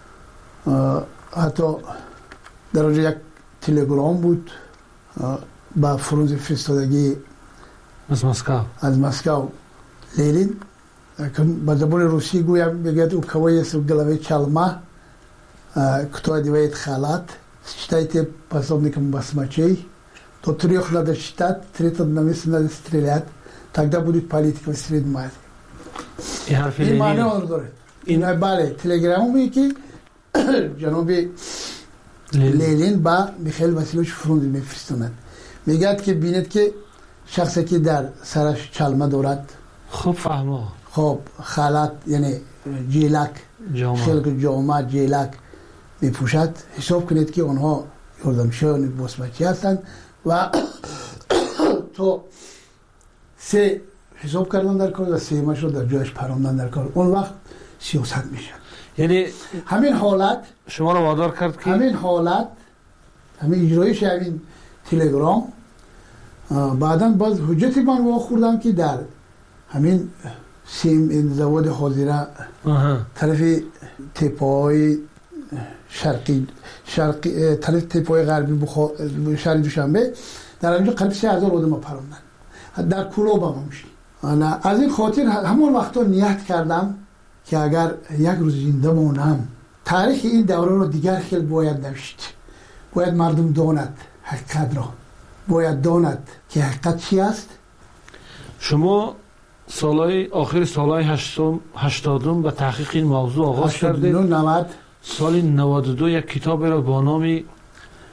حتی در آنجا یک تلگرام بود با فرانز فرستادگی از مسکو لیلین با زبان روسی گویم بگید او کوای گلوی چلمه кто одевает халат, считайте пособником басмачей, до 3 надо считать, 3 на месте надо стрелять, тогда будет политика в Средней Азии. این معنی آن رو داره. این بله تلگرامی که جناب لینین با میخائیل واسیلوویچ فرانز میفرستند، میگه که بینید که شخصی که در سرش چلمه دارد، خب فهمه، خب خالت یعنی جیلک، خیلی جامعه جیلک میپوشد، حساب کنید که آنها یاردمشان باسمچی هستند و تو 3 حساب کردن در کار و 3 ماش رو در جایش پراندن در کار. اون وقت سیاست میشه. یعنی همین حالت شما رو وادار کرد که همین حالت، همین اجرایش همین تلگرام بعداً باز حجتی من واخوردم که در همین سیم زواد حاضره طرف تپای شرقی طرف تپای غربی شهر دوشنبه در اینجا قریب 3000 آدم پروندن در کلوب هم میشی. از این خاطر همون وقتا نیت کردم که اگر یک روز زنده مانم تاریخ این دوره رو دیگر خیلی باید نوشت. باید مردم داند حقیقت را، باید داند که حقیقت چی است. شما سالهای آخر سالهای 80 به تحقیق این موضوع آغاز کردید. 90 سال 92 یک کتاب را با نام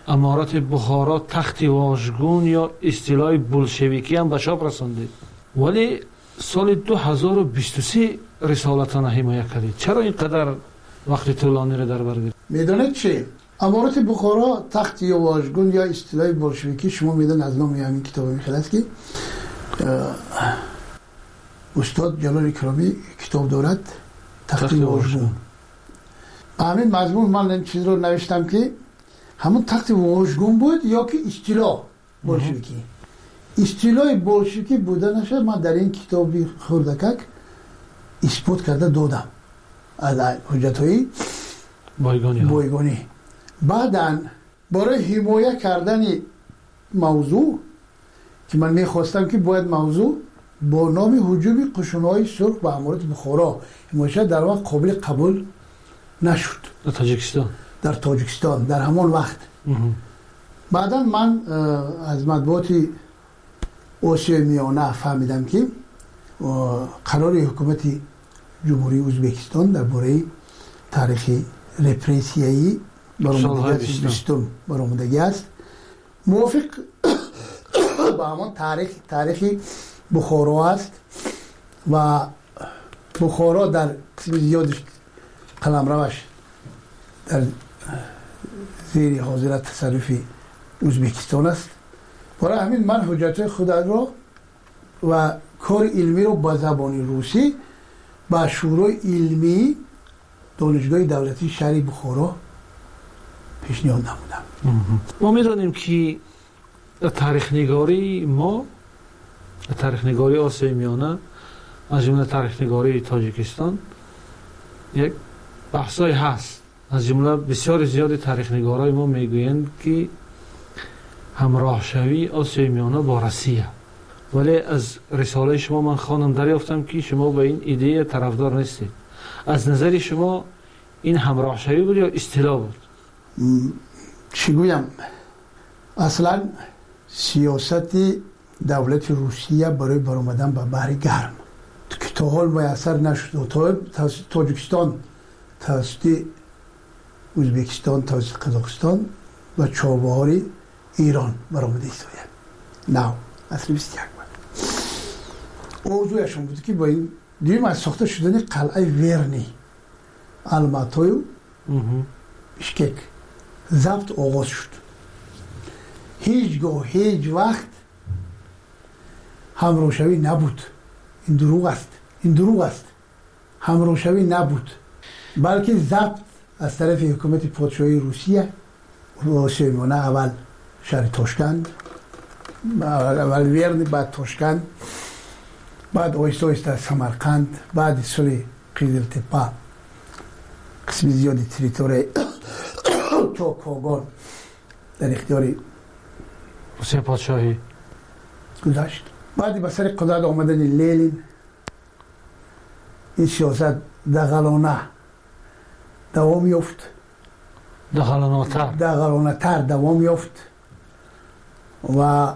امارت بخارا تخت واژگون یا اصطلاح بولشویکی هم به چاپ رساندید، ولی سال 2023 رسالتان حمایت کردید. چرا اینقدر وقت طولانی را در بر گرفتید؟ میدونید چی؟ امارت بخارا تخت یا واژگون یا اصطلاح بولشویکی، شما میدونید از نام همین کتاب میخلاص که استاد جلال اکرامی کتاب دارد، تخت واژگون. همین مضمون من این چیز رو نوشتم که همون تخت واژگون بود یا که اصطلاح بولشویکی. اصطلاح بولشویکی بودنش من در این کتابی خردکک اثبات کرده دادم از حجت‌های بایگانی. بعداً برای حمایت کردن موضوع که من میخواستم که باید موضوع با نام هجوم قشون‌های سرخ به امارت بخارا حمایت در واقع قابل قبول نشد در تاجیکستان در همان وقت. بعدا من از مطبوعات آسیای میانه فهمیدم که قرار حکومت جمهوری ازبکستان درباره تاریخ رپرسیایی برآمدگی است، موافق با همان تاریخ بخارا است و بخارا در قسم زیادش قلمروش در زیر حاضرت تصرف ازبکستان است. برای همین من حجت خود را و کار علمی را با زبان روسی با شورای علمی دانشگاه دولتی شهر بخارا پیشنهاد نمودم. ما می‌دانیم که در تاریخ نگاری ما، در تاریخ نگاری آسیای میانه، از جمله تاریخ نگاری تاجیکستان یک بحثای هست. از جمله بسیار زیاد تاریخ نگارای ما میگویند که همراه شوی آسیای میانه با روسیه، ولی از رساله شما من خواندم دریافتم که شما به این ایده طرفدار نیستید. از نظر شما این همراه شوی بود یا اصطلاح بود؟ چی گویم؟ اصلا سیاست دولت روسیه برای برآمدن به بحر گرم که تا حال میسر نشد. تاجیکستان توسط ازبکستان، توسط قزاقستان و چابهار ایران برآمده ایستاید. نه اصلا 21 بود. موضوعشون بود که با این دویم از ساخته شدن قلعه ورنی الماتای و بشکک ضبط آغاز شد. هیچگاه هیچ وقت همراهشوی نبود. این دروغ است. همراهشوی نبود، بلکه ضبط از طرف حکومت پادشاهی روسیه و آسیای میانه، اول شهر تاشکند، اول ورن، بعد تاشکند، بعد آهسته آهسته سمرقند، بعد سال قیزلتپه قسم زیادی تریتوری تا کاغان در اختیار روسیه پادشاهی گذاشت. بعد به سر قدرت آمدن لنین این سیاست دغلانه دوام یافت، دغلانه‌تر دوام یافت و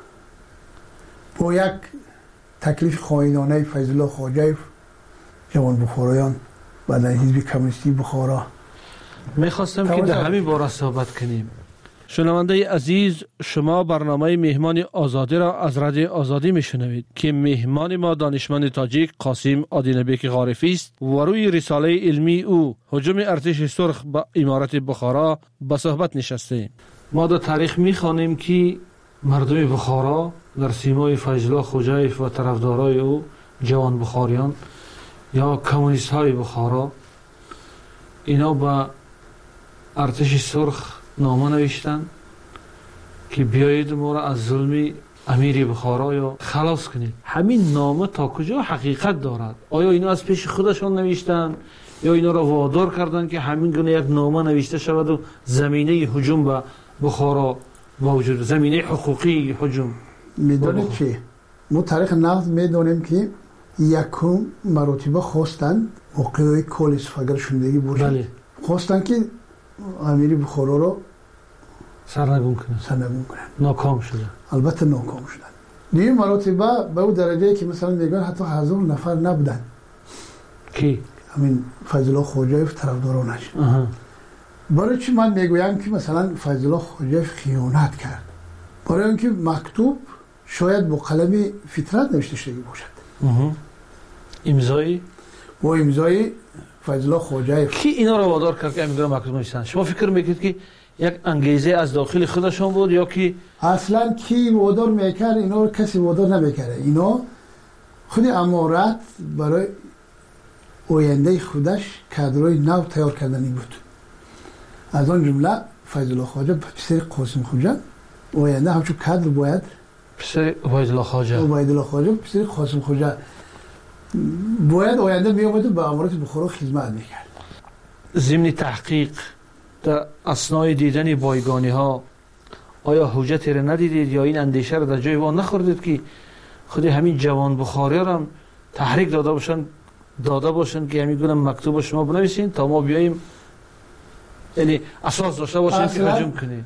با یک تکلیف خائنانه فیض الله خواجویف جوان بخارایان و در حزب کمونیستی بخارا میخواستم که در همین باره صحبت کنیم. شنونده عزیز، شما برنامه مهمان آزادی را از رادیو آزادی میشنوید که مهمان ما دانشمند تاجیک قاسم آدینبک غارفی است و روی رساله علمی او هجوم ارتش سرخ به امارت بخارا به صحبت نشستیم. ما در تاریخ میخوانیم که مردم بخارا در سیمای فیض الله خواجویف و طرفدارای او جوان بخاریان یا کمونیست های بخارا اینا به ارتش سرخ نامه نوشتن که بیایید ما را از ظلم امیر بخارا یا خلاص کنید. همین نامه تا کجا حقیقت دارد؟ آیا اینا از پیش خودشان نوشتن یا اینا را وادار کردن که همین گونه یک نامه نوشته شود و زمینه هجوم به بخارا وجود، زمینه حقوقی هجوم؟ میدونید چی؟ ما تاریخ نقد میدونیم که یکم مراتبه خواستن واقعی کل فگر شندگی بودن، خواستن که امیر بخارا رو سرنگون کنن. ناکام شدن. البته ناکام شدن. دیگه مراتبه به اون درجه که مثلا میگن حتی 1000 نفر نبودن. کی؟ همین فیض الله خواجویف طرفدارانش. برای چی من میگویم که مثلا فیض الله خواجه خیانت کرد؟ برای اینکه مکتوب شاید با قلم فطرت نوشته شده باشد. امضای با امضای فیض الله خواجه. کی اینا رو وادار کرد که امضای مکتوب نوشتن؟ شما فکر میکنید که یک انگیزه از داخل خودشون بود یا که اصلا کی وادار میکرد؟ اینا رو کسی وادار نمیکرد. اینا خود امارت برای آینده خودش کادرای نو تیار کردنی بود. از آن جمله فیض الله خواجه پسر قاسم خواجه آینده همچون کادر باید پسر عبید الله خواجه پسر قاسم خواجه باید آینده می اومد به امارت بخارا خدمت میکرد. ضمن تحقیق در اثنای دیدن بایگانی ها آیا حجتی را ندیدید یا این اندیشه را در جای وان نخوردید که خود همین جوان بخاری را هم تحریک داده باشن که همین گونه مکتوب شما بنویسین تا ما بیاییم، یعنی اساس داشته باشن که هجوم کنیم؟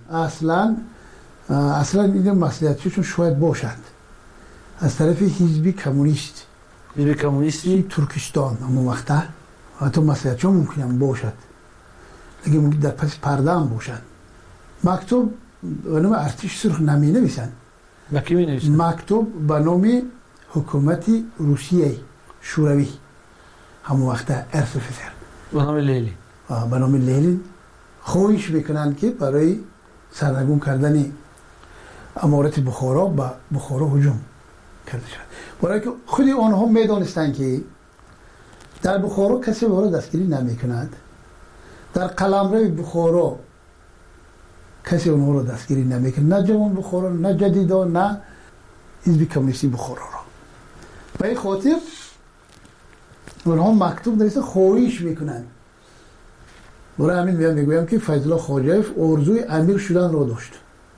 اصلا این مسئولیتشون شاید باشند از طرف حزب کمونیستی ترکستان. اما وقتا حتی مسئولیتشون ممکنه باشد، لیکن در پس پرده هم باشد. مکتوب به نام ارتش سرخ نمی نویسند. مکتوب به نام حکومت روسیه شوروی همون وقتا ارسفسر به نام لیلی خواهش میکنند که برای سرنگون کردن امارت بخارا به بخارا هجوم کرده شد. برای که خود آنها میدانستند که در بخارا کسی به دستگیری نمی کند، در قلمرو بخارا کسی اونها رو دستگیری نمی کند، نه جوان بخارا، نه جدیدا، نه حزب کمونیستی بخارا را. به این خاطر اونها مکتوب نویسه خواهش میکنند. برای همین میگویم که فیض الله خواجه آرزوی امیر شدن را داشت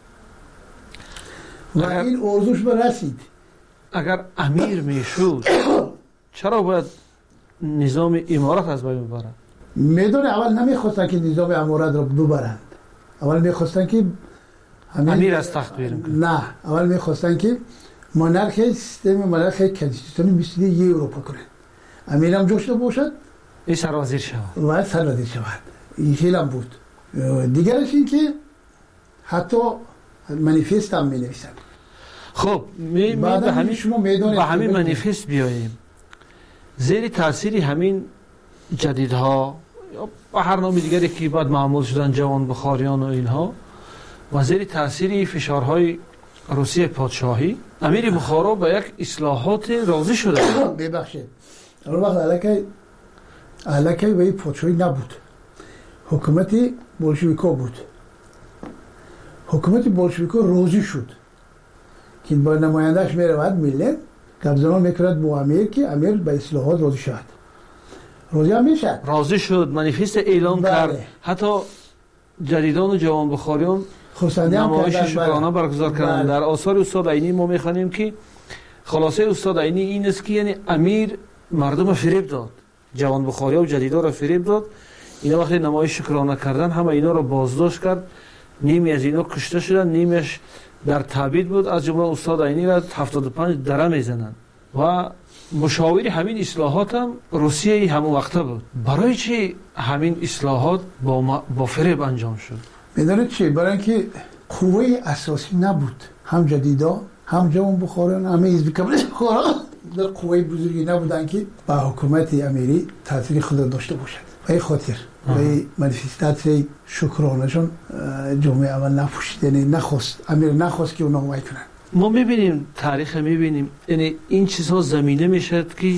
و این آرزوش به رسید. اگر امیر میشد چرا باید نظام امارت از بین ببرند؟ میدونه اول نمیخواستن که نظام امارت را ببرند، اول میخواستن که امیر از تخت بیرون. نه، اول میخواستن که مونارخی سیستم کنستیتوشنی مثل اروپا کنند. امیر هم جوشته باشد، این سرازیر شود و سرازیر شود. این خیلی هم بود. دیگرش این که حتی منیفست هم می نویسن. خب به همین منیفست بیاییم. زیر تاثیر همین جدیدها یا به هر نام دیگری که بعد معمول شدن جوان بخاریان و اینها و زیر تاثیر فشارهای روسیه پادشاهی امیر بخارا به یک اصلاحات راضی شده. ببخشید اون وقت علاقه به پادشاهی نبود، حکومت بولشویکا بود. حکومت بولشویکا راضی شد که با نمایندهش میرود ملت گپزنان میکرد با امیر که امیر به اصلاحات راضی شد. راضی شد، منیفست اعلام کرد. حتی جدیدان و جوان بخاریان نمایش شکرانه برگزار کردند. در آثار استاد عینی ما میخوانیم که خلاصه استاد عینی این است که یعنی امیر مردم فریب داد، جوان بخاری و جدیدا را فریب داد. اینا وقتی نمایش شکرانه کردن همه اینا را بازداشت کرد، نیمی از اینا کشته شدن، نیمیش در تبعید بود. از جمله استاد عینی را 75 دره میزنند و مشاور همین اصلاحات هم روسیه همون وقته بود. برای چی همین اصلاحات با فریب انجام شد؟ میدونید چی؟ برای اینکه قوه اساسی نبود، هم جدیدا هم جوان بخاران هم حزب کمونیست بخارا در قوه بزرگی نبودن که با حکومت امیری تاثیر خود داشته باشد. و این خاطر و این منیفستاسیون شکرانهشون جامعه اول نپوشید، یعنی امیر نخواست که اونا حمایت کنن. ما میبینیم تاریخ میبینیم، یعنی این چیزها زمینه میشد که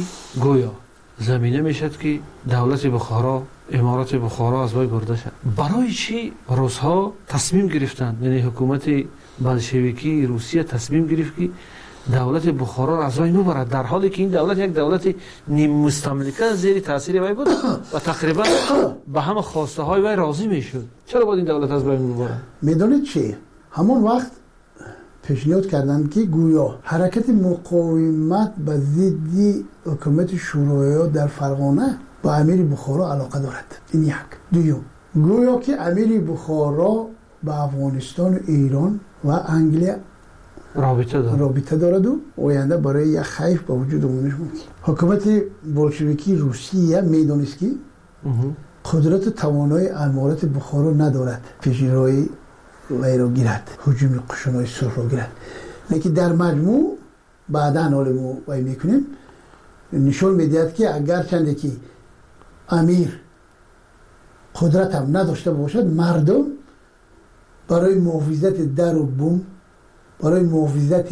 دولت بخارا، امارت بخارا از بین برده شد. برای چی روس‌ها تصمیم گرفتند، یعنی حکومت بلشویکی روسیه تصمیم گرفت که دولت بخارا را از بین ببرد، در حالی که این دولت یک دولت نیم مستملکه زیر تاثیر وی بود و تقریبا به همه خواسته های وی راضی میشد. چرا باید این دولت از بین ببرد؟ میدونید چی؟ همون وقت پیشنهاد کردند که گویا حرکت مقاومت به ضد حکومت شوروی در فرغانه با امیر بخارا علاقه دارد. این یک. دوم، گویا که امیر بخارا با افغانستان و ایران و انگلیس رابطه دارد و آینده برای یک خیف با وجود آمدنش ممکن. حکومت بولشویکی روسیه میدانست که قدرت و توانایی امارت بخارا ندارد پیشروی وی را گیرد، هجوم قشونای سرخ را گیرد. لیکن در مجموع بعدا حال ما وی میکنیم نشون میدهد که اگر چنده که امیر قدرت هم نداشته باشد، مردم برای محافظت در و بوم، برای محافظت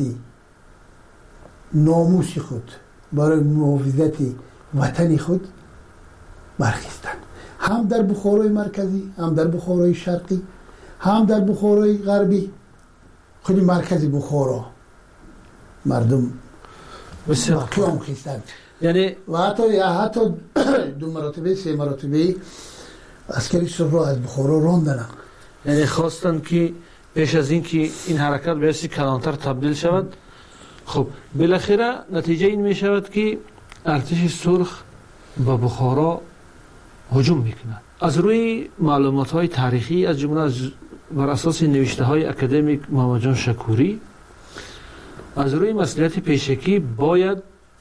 ناموس خود، برای محافظت وطن خود برخیستند. هم در بخارای مرکزی، هم در بخارای شرقی، هم در بخارای غربی. خود مرکز بخارا مردم قیام خیستند. یعنی و حتی 2 مرتبه 3 مرتبه عسکری سرخ را از بخارا راندند. یعنی خواستن که پیش از این که این حرکت به حسی کلانتر تبدیل شود. خب بالاخره نتیجه این می شود که ارتش سرخ به بخارا هجوم میکند. از روی معلومات های تاریخی از جمله بر اساس نوشته های اکادمیک محمد جان شکوری، از روی مسئولیت پیشکی باید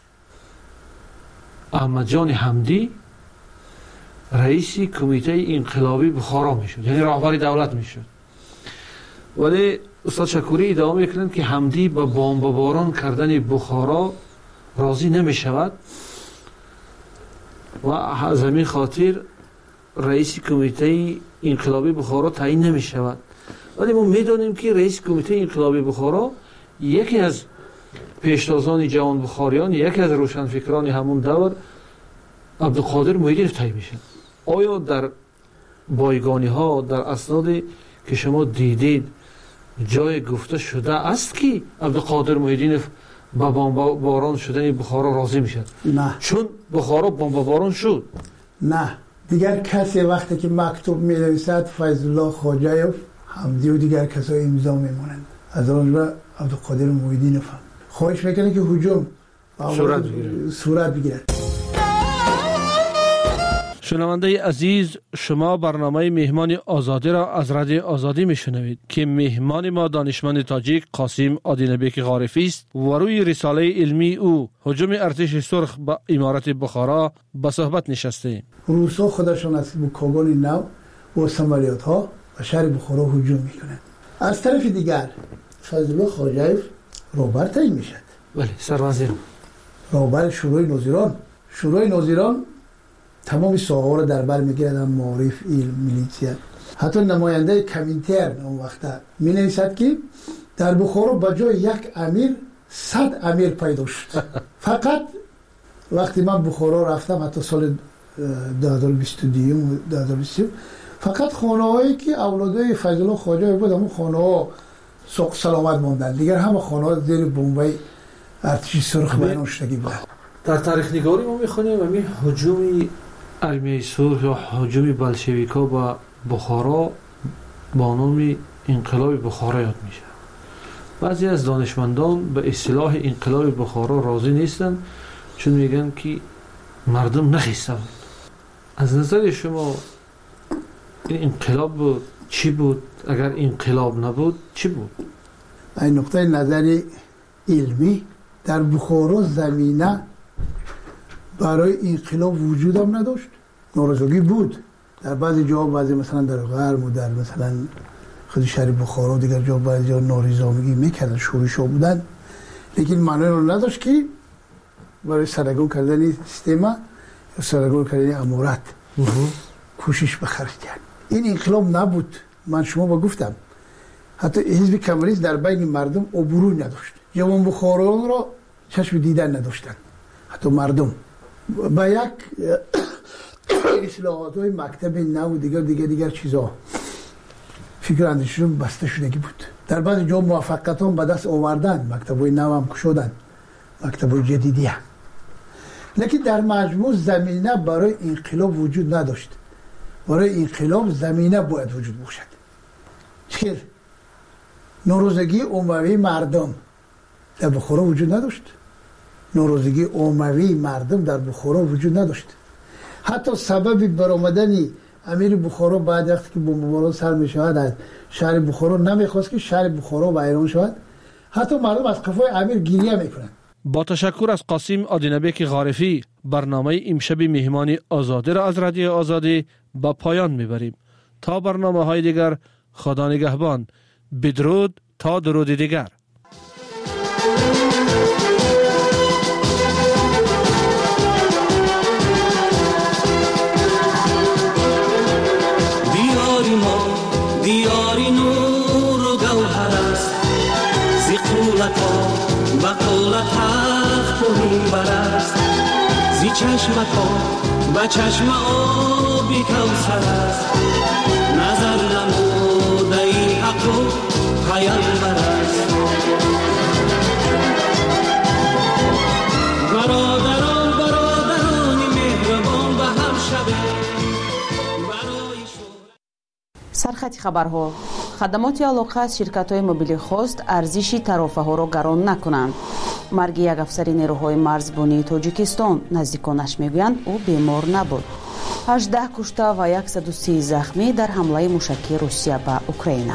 احمد جان حمدی رئیس کمیته انقلابی بخارا میشد، یعنی رهبر دولت میشد. ولی استاد شکوری ادعا میکنند که حمدی با بمباران کردن بخارا راضی نمیشود و از همین خاطر رئیس کمیته انقلابی بخارا تعیین نمیشود. ولی ما میدونیم که رئیس کمیته انقلابی بخارا یکی از پیشتازان جوان بخاریان، یکی از روشنفکران همون دور عبدالقادر محیدینов تعیین میشه. آیا در بایگانی ها، در اسنادی که شما دیدید جای گفته شده است که عبدالقادر محیدینov با بمباران شدن بخارا راضی میشد؟ نه، چون بخارا بمباران شد. نه، دیگر کسی وقتی که مکتوب می نویسد فیض الله خواجه‌یوف، حمدی و دیگر کسای امضا میمونند. از آن به عبدالقادر محیدینov خواهش میکنه که هجوم صورت بگیرد. شنونده عزیز، شما برنامه مهمان آزادی را از رادیو آزادی میشنوید که مهمان ما دانشمند تاجیک قاسم آدینبک غارفی است و روی رساله علمی او هجوم ارتش سرخ به امارت بخارا به صحبت نشسته. روسا خودشان از کاغان نو و سمالیات ها و شهر بخارا هجوم میکنند. از طرف دیگر فیض الله خواجه‌یوف رهبر تعیین میشد. بله، سروزیر رهبر شورای ناظران تمام ساحه را در بر میگیرد، معارف، علم، میلیتیا. حتی نماینده کمینترن اون وقت می نویسد که در بخارا به جای یک امیر 100 امیر پیدا شد. فقط وقتی من بخارا رفتم حتی سال 2022 فقط خانه هایی که اولادای فیض الله خواجه‌یوف بود همون خانه ها سوق سلامت ماندن، دیگر همه خانه ها زیر بمبای ارتش سرخ بیرون شدگی بود. در تاریخ نگاری ما میخونیم همین هجوم ارمیه سرخ یا هجوم بلشویکا به بخارا با نام انقلاب بخارا یاد میشه. بعضی از دانشمندان به اصطلاح انقلاب بخارا راضی نیستن چون میگن که مردم نخیسته بود. از نظر شما این انقلاب بود چی بود؟ اگر انقلاب نبود چی بود؟ این نقطه نظر علمی در بخارا زمینه برای انقلاب وجود هم نداشت. ناراضگی بود در بعضی جاها، بعضی مثلا در غرب و در مثلا خود شهر بخارا دیگر جا بعضی جا نارضایتی میکردن، شورش‌ها بودن، لیکن معنی رو نداشت که برای سرنگون کردن سیستم یا سرنگون کردن امارت کوشش بخرج کرد. این انقلاب نبود. من شما با گفتم حتی حزب کمونیست در بین مردم عبوری نداشت. جوان بخارایان را چشم دیدن نداشتن. حتی مردم با یک اصلاحات های مکتب نو دیگر چیزا فکر اندیششون بسته شدگی بود. در بعض جا موفقیت هم به دست آوردن، مکتب های نو هم کشودن، مکتب های جدیدی هم. لیکن در مجموع زمینه برای انقلاب وجود نداشت. برای انقلاب زمینه باید وجود باشد. چرا؟ ناراضگی عمومی مردم در بخارا وجود نداشت. ناراضگی عمومی مردم در بخارا وجود نداشت. حتی سبب برآمدن امیر بخارا بعد وقتی که بمباران سر می‌شود از شهر بخارا نمیخواست که شهر بخارا ویران شود. حتی مردم از قفای امیر گریه میکنند. با تشکر از قاسم آدینبک غارفی برنامه امشب مهمان آزادی را از رادیو آزادی به پایان میبریم. تا برنامه های دیگر خدا نگهبان. بدرود تا درود دیگر. دیاری ما دیاری نور و گوهر است، زی قولت ها و قولت تخت و منبر است، زی چشمت ها و چشم آبی کوثر است، نظر نموده این حق و پیامبر است. برادران مهربان به هم شبه. سرخط خبرها: خدمات علاقه از شرکت‌های موبیلی خواست ارزش طرفه‌ها را گران نکنند. مرگ یک افسر نیروهای مرزبانی تاجیکستان، نزدیکانش میگویند او بیمار نبود. 18 کشته و 130 زخمی در حمله موشکی روسیه به اوکراین.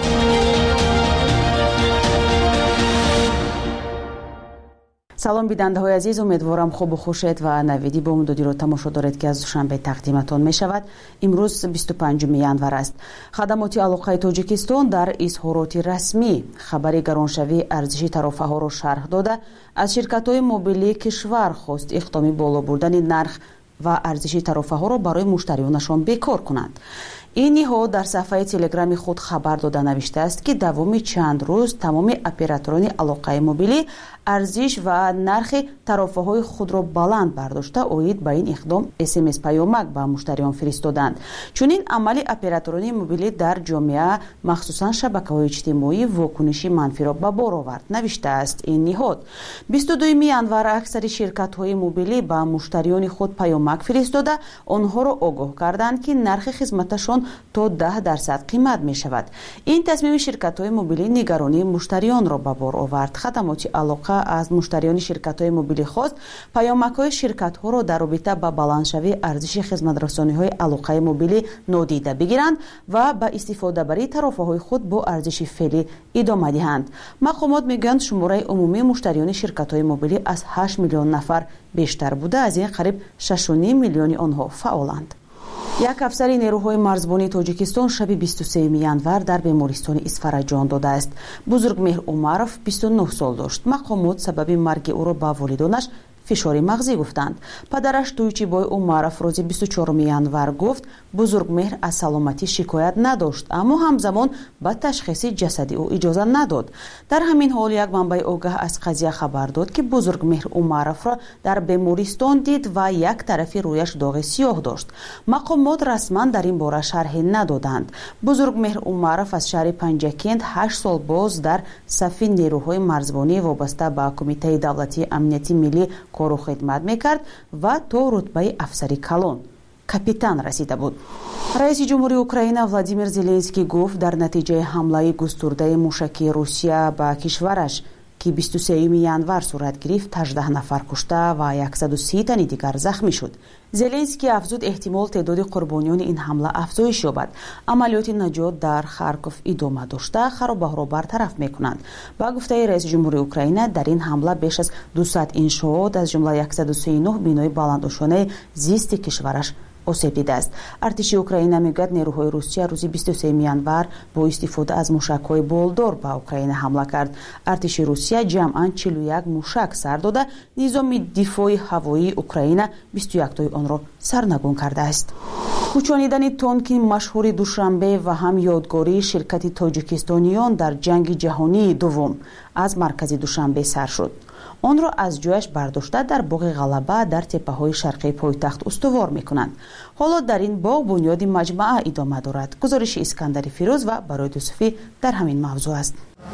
سلام بیننده های عزیز، امیدوارم خوب و خوشید و نویدی با امدادی رو تماشا دارید که از دوشنبه تقدیمتان می شود. امروز 25 ینور است. خدمات علاقه تاجیکستان در اظهارات رسمی خبری گرانشوی ارزش طرفه‌ها را شرح داده از شرکت‌های موبیلی کشور خواست اقدام بالا بردن نرخ و ارزش طرفه‌ها را برای مشتریانشان بکار کنند. این نهاد در صفحه تلگرام خود خبر داده نوشته است که دوام چند روز تمام اپراتوران علاقه موبیلی ارزش و نرخ طرفه‌های خود را بلند برداشته اوید به این اقدام SMS پیامک به مشتریان فرستادند. چون این عمل اپراتوران موبیلی در جامعه مخصوصا شبکه‌های اجتماعی واکنشی منفی را به بار آورد، نوشته است این نهاد. 22 ینور اکثر شرکت‌های موبیلی به مشتریان خود پیامک فرستاده آنها را آگاه کردند که نرخ خدمتشان تا 10% قیمت می شود. این تصمیم شرکت‌های موبیلی نگرانی مشتریان را به بار آورد. خدمات علاقه از مشتریان شرکت‌های موبیلی خواست پیامک‌های شرکت‌ها را در رابطه با بلندشوی ارزش خدمت‌رسانی‌های علاقه موبیلی نادیده بگیرند و با استفاده بری طرفه‌های خود با ارزش فعلی ادامه دهند. مقامات میگویند شماره عمومی مشتریان شرکت‌های موبیلی از 8 میلیون نفر بیشتر بوده، از این قریب 6.5 میلیون آنها فعالند. یک افسر نیروهای مرزبانی تاجیکستان شب 23 ینور در بیمارستان اصفهان جان داده است. بزرگمهر عمرов 29 سال داشت. مقامات سبب مرگ او را به والدانش فشار مغزی گفتند. پدرش تویچیبای عمرов روز 24 ینور گفت بزرگمهر از سلامتی شکایت نداشت، اما همزمان به تشخیص جسدی او اجازه نداد. در همین حال یک منبع آگاه از قضیه خبر داد که بزرگمهر عمرов را در بیمارستان دید و یک طرف رویش داغ سیاه داشت. مقامات رسما در این باره شرحی ندادند. بزرگمهر عمرов از شهر پنجکند 8 سال باز در صف نیروهای مرزبانی وابسته به کمیته دولتی امنیتی ملی کار و خدمت میکرد و تا رتبه افسری کلان کاپیتان رسیده بود. رئیس جمهوری اوکراین ولادیمیر زلنسکی گفت در نتیجه حمله گسترده موشکی روسیه به کشورش که 23 ینور صورت گرفت 18 نفر کشته و 130 تن دیگر زخمی شد. زلنسکی افزود احتمال تعداد قربانیان این حمله افزایش یابد. عملیات نجات در خارکوف ادامه داشته خرابه‌ها را برطرف میکنند. با گفته رئیس جمهوری اوکراین در این حمله بیش از 200 انشاءات از جمله 139 بنای بلندشانه زیست کشورش آسیب دیده است. ارتش اوکراین میگوید نیروهای روسیه روز 23 ینور با استفاده از موشک‌های بالدار به اوکراین حمله کرد. ارتش روسیه جمعاً 41 موشک سر داده نظام دفاع هوایی اوکراین 21 تای آن را سرنگون کرده است. کوچانیدن تانک مشهور دوشنبه و هم یادگاری شرکت تاجیکستانیان در جنگ جهانی دوم از مرکز دوشنبه سر شد. آن را از جایش برداشته در باغ غلبه در تپه‌های شرقی پایتخت استوار می‌کنند. حالا در این باغ بنیاد مجمع ادامه دارد. گزارش اسکندر فیروز و برای یوسفی در همین موضوع است.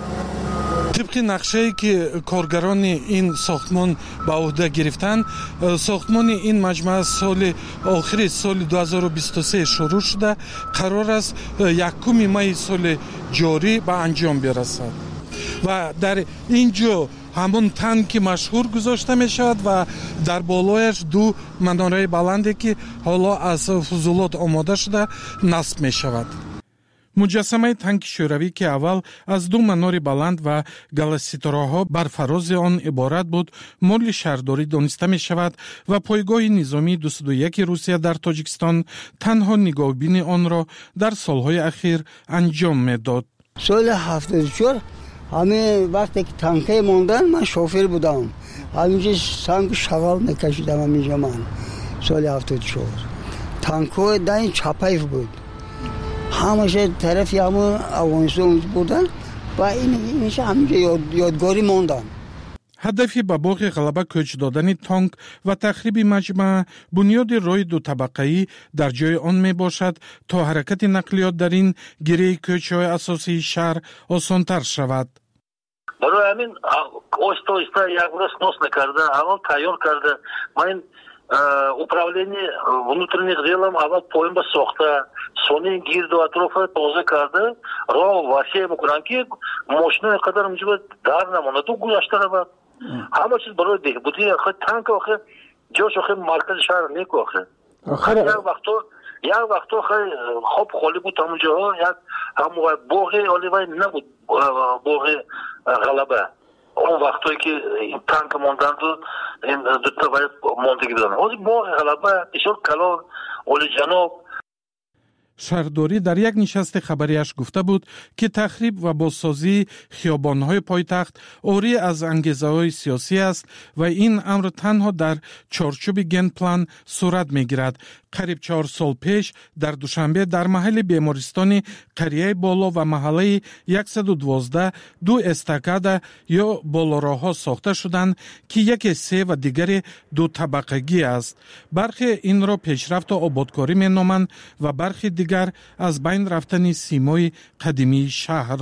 طبق نقشه‌ای که کارگران این ساختمان به عهده گرفتند، ساختمان این مجمع سال آخر سال 2023 شروع شده، قرار است 1 می سال جاری به انجام برسد و در اینجا همون تانک مشهور گذاشته می شود و در بالایش 2 مناره بلندی که حالا از فضولات آماده شده نصب می شود. муҷассамаи танки шӯравӣ ки аввал аз ду манори баланд ва галаситораҳо бар фарози он иборат буд, моли шаҳрдорӣ дониста мешавад ва пойгоҳи низомии 201 Русия дар Тоҷикистон танҳо нигоҳбини онро дар солҳои ахир анҷом медод. соли 74 ҳамин вақте ки танкаи мондан, ман шофер будам. ҳаминҷа санг шағал мекашидам ҳаминҷа ман. соли 74 танкҳои дани Чапаев буд. ҳамаша тарафи ҳамон Афғонистон бурдан ва инша ҳаминҷа ёдгорӣ мондан. ҳадафи ба боғи ғалаба кӯч додани тонк ва тахриби маҷмӯа бунёди роҳи дутабақаӣ дар ҷои он мебошад, то ҳаракати нақлиёт дар ин гиреи кӯчаҳои асосии шаҳр осонтар шавад. барои ҳамин оҳиста оҳиста якбора снос накарда, аввал тайёр карда, ман управление внутренних делам аввал поимба сохта, сони гирду атрофа тоза карда, роҳ васеъ мекунам ки мошинаи қадар муҷиба дар намонаду гузашта равад. ҳама чиз барои беҳбудӣ. охир танк охир ҷош охир маркази шаҳр неку охир. як вақто хоб холӣ буд ҳамунҷаҳо, як ҳамвай боғи оливай набуд, боғи ғалаба. он вақтое ки танк монданду дута вай мондагӣ буданд. ҳозир боғи ғалаба бисёр калон олиҷаноб. шаҳрдорӣ дар як нишасти хабариаш гуфта буд ки тахриб ва бозсозии хиёбонҳои пойтахт орӣ аз ангезаҳои сиёсӣ аст ва ин амр танҳо дар чорчӯби генплан сурат мегирад. қариб 4 сол пеш дар душанбе дар маҳалли бемористони қарияи боло ва маҳаллаи 112 ду эстакада ё болороҳҳо сохта шуданд ки яке се ва дигаре дутабақагӣ аст. бархе инро пешрафту ободкорӣ меноманд ва бархи дигар аз байн рафтани симои қадимии шаҳр.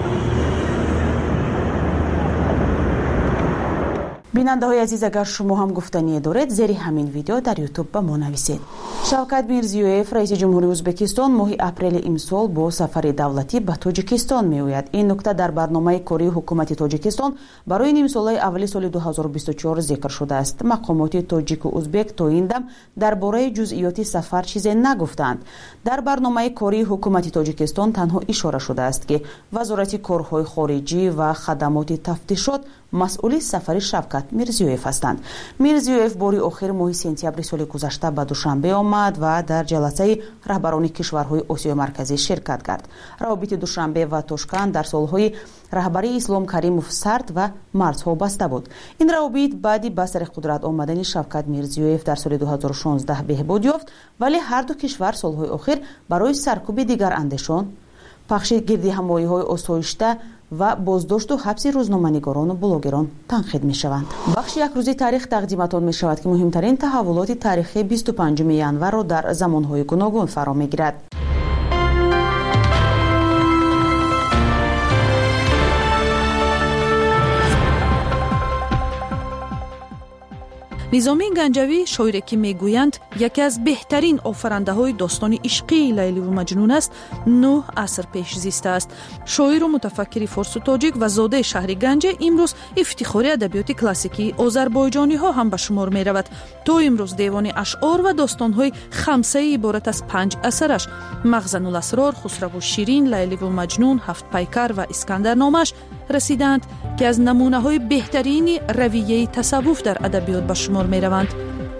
бинандаҳои азиз, агар шумо ҳам гуфтание доред, зери ҳамин видео дар ютуб ба мо нависед. шавкат Мирзиёев, раиси ҷумҳурии Ӯзбекистон, моҳи апрели имсол бо сафари давлатӣ ба Тоҷикистон меояд. ин нукта дар барномаи кории ҳукумати Тоҷикистон барои нимсолаи аввали соли 2024 зикр шудааст. мақомоти тоҷику ӯзбек то ин дам дар бораи ҷузъиёти сафар чизе нагуфтанд. дар барномаи кории ҳукумати Тоҷикистон танҳо ишора шудааст ки вазорати корҳои хориҷӣ ва хадамоти тафтишот масъули сафари Шавкат Мирзиёев ҳастанд. Мирзиёев бори охир моҳи сентябри соли гузашта ба Душанбе омад ва дар ҷаласаи раҳбарони кишварҳои Осиёи марказӣ ширкат кард. равобити Душанбе ва Тошканд дар солҳои раҳбарии Ислом Каримов сард ва марзҳо баста буд. ин равобит баъди ба сари қудрат омадани Шавкат Мирзиёев дар соли 2016 беҳбуд ёфт, вале ҳар ду кишвар солҳои охир барои саркӯби дигарандешон, пахши гирдиҳамоиҳои осоишта ва боздошту ҳабси рӯзноманигорону блогерон танқид мешаванд. бахши якрӯзи таърих тақдиматон мешавад ки муҳимтарин таҳаввулоти таърихи 25 январро дар замонҳои гуногун фаро мегирад. низомии ганҷавӣ, шоире ки мегӯянд яке аз беҳтарин офарандаҳои достони ишқии лайливу маҷнун аст, 9 аср пеш зистааст. шоиру мутафаккири форсу тоҷик ва зодаи шаҳри Ганҷа имрӯз ифтихори адабиёти классикии озарбойҷониҳо ҳам ба шумор меравад. то имрӯз девони ашъор ва достонҳои хамсаи иборат аз 5 асараш мағзанул асрор, хусраву ширин, лайливу маҷнун, ҳафтпайкар ва искандарномааш расиданд ки аз намунаҳои беҳтарини равияи тасаввуф дар адабиёт ба шумор мераванд.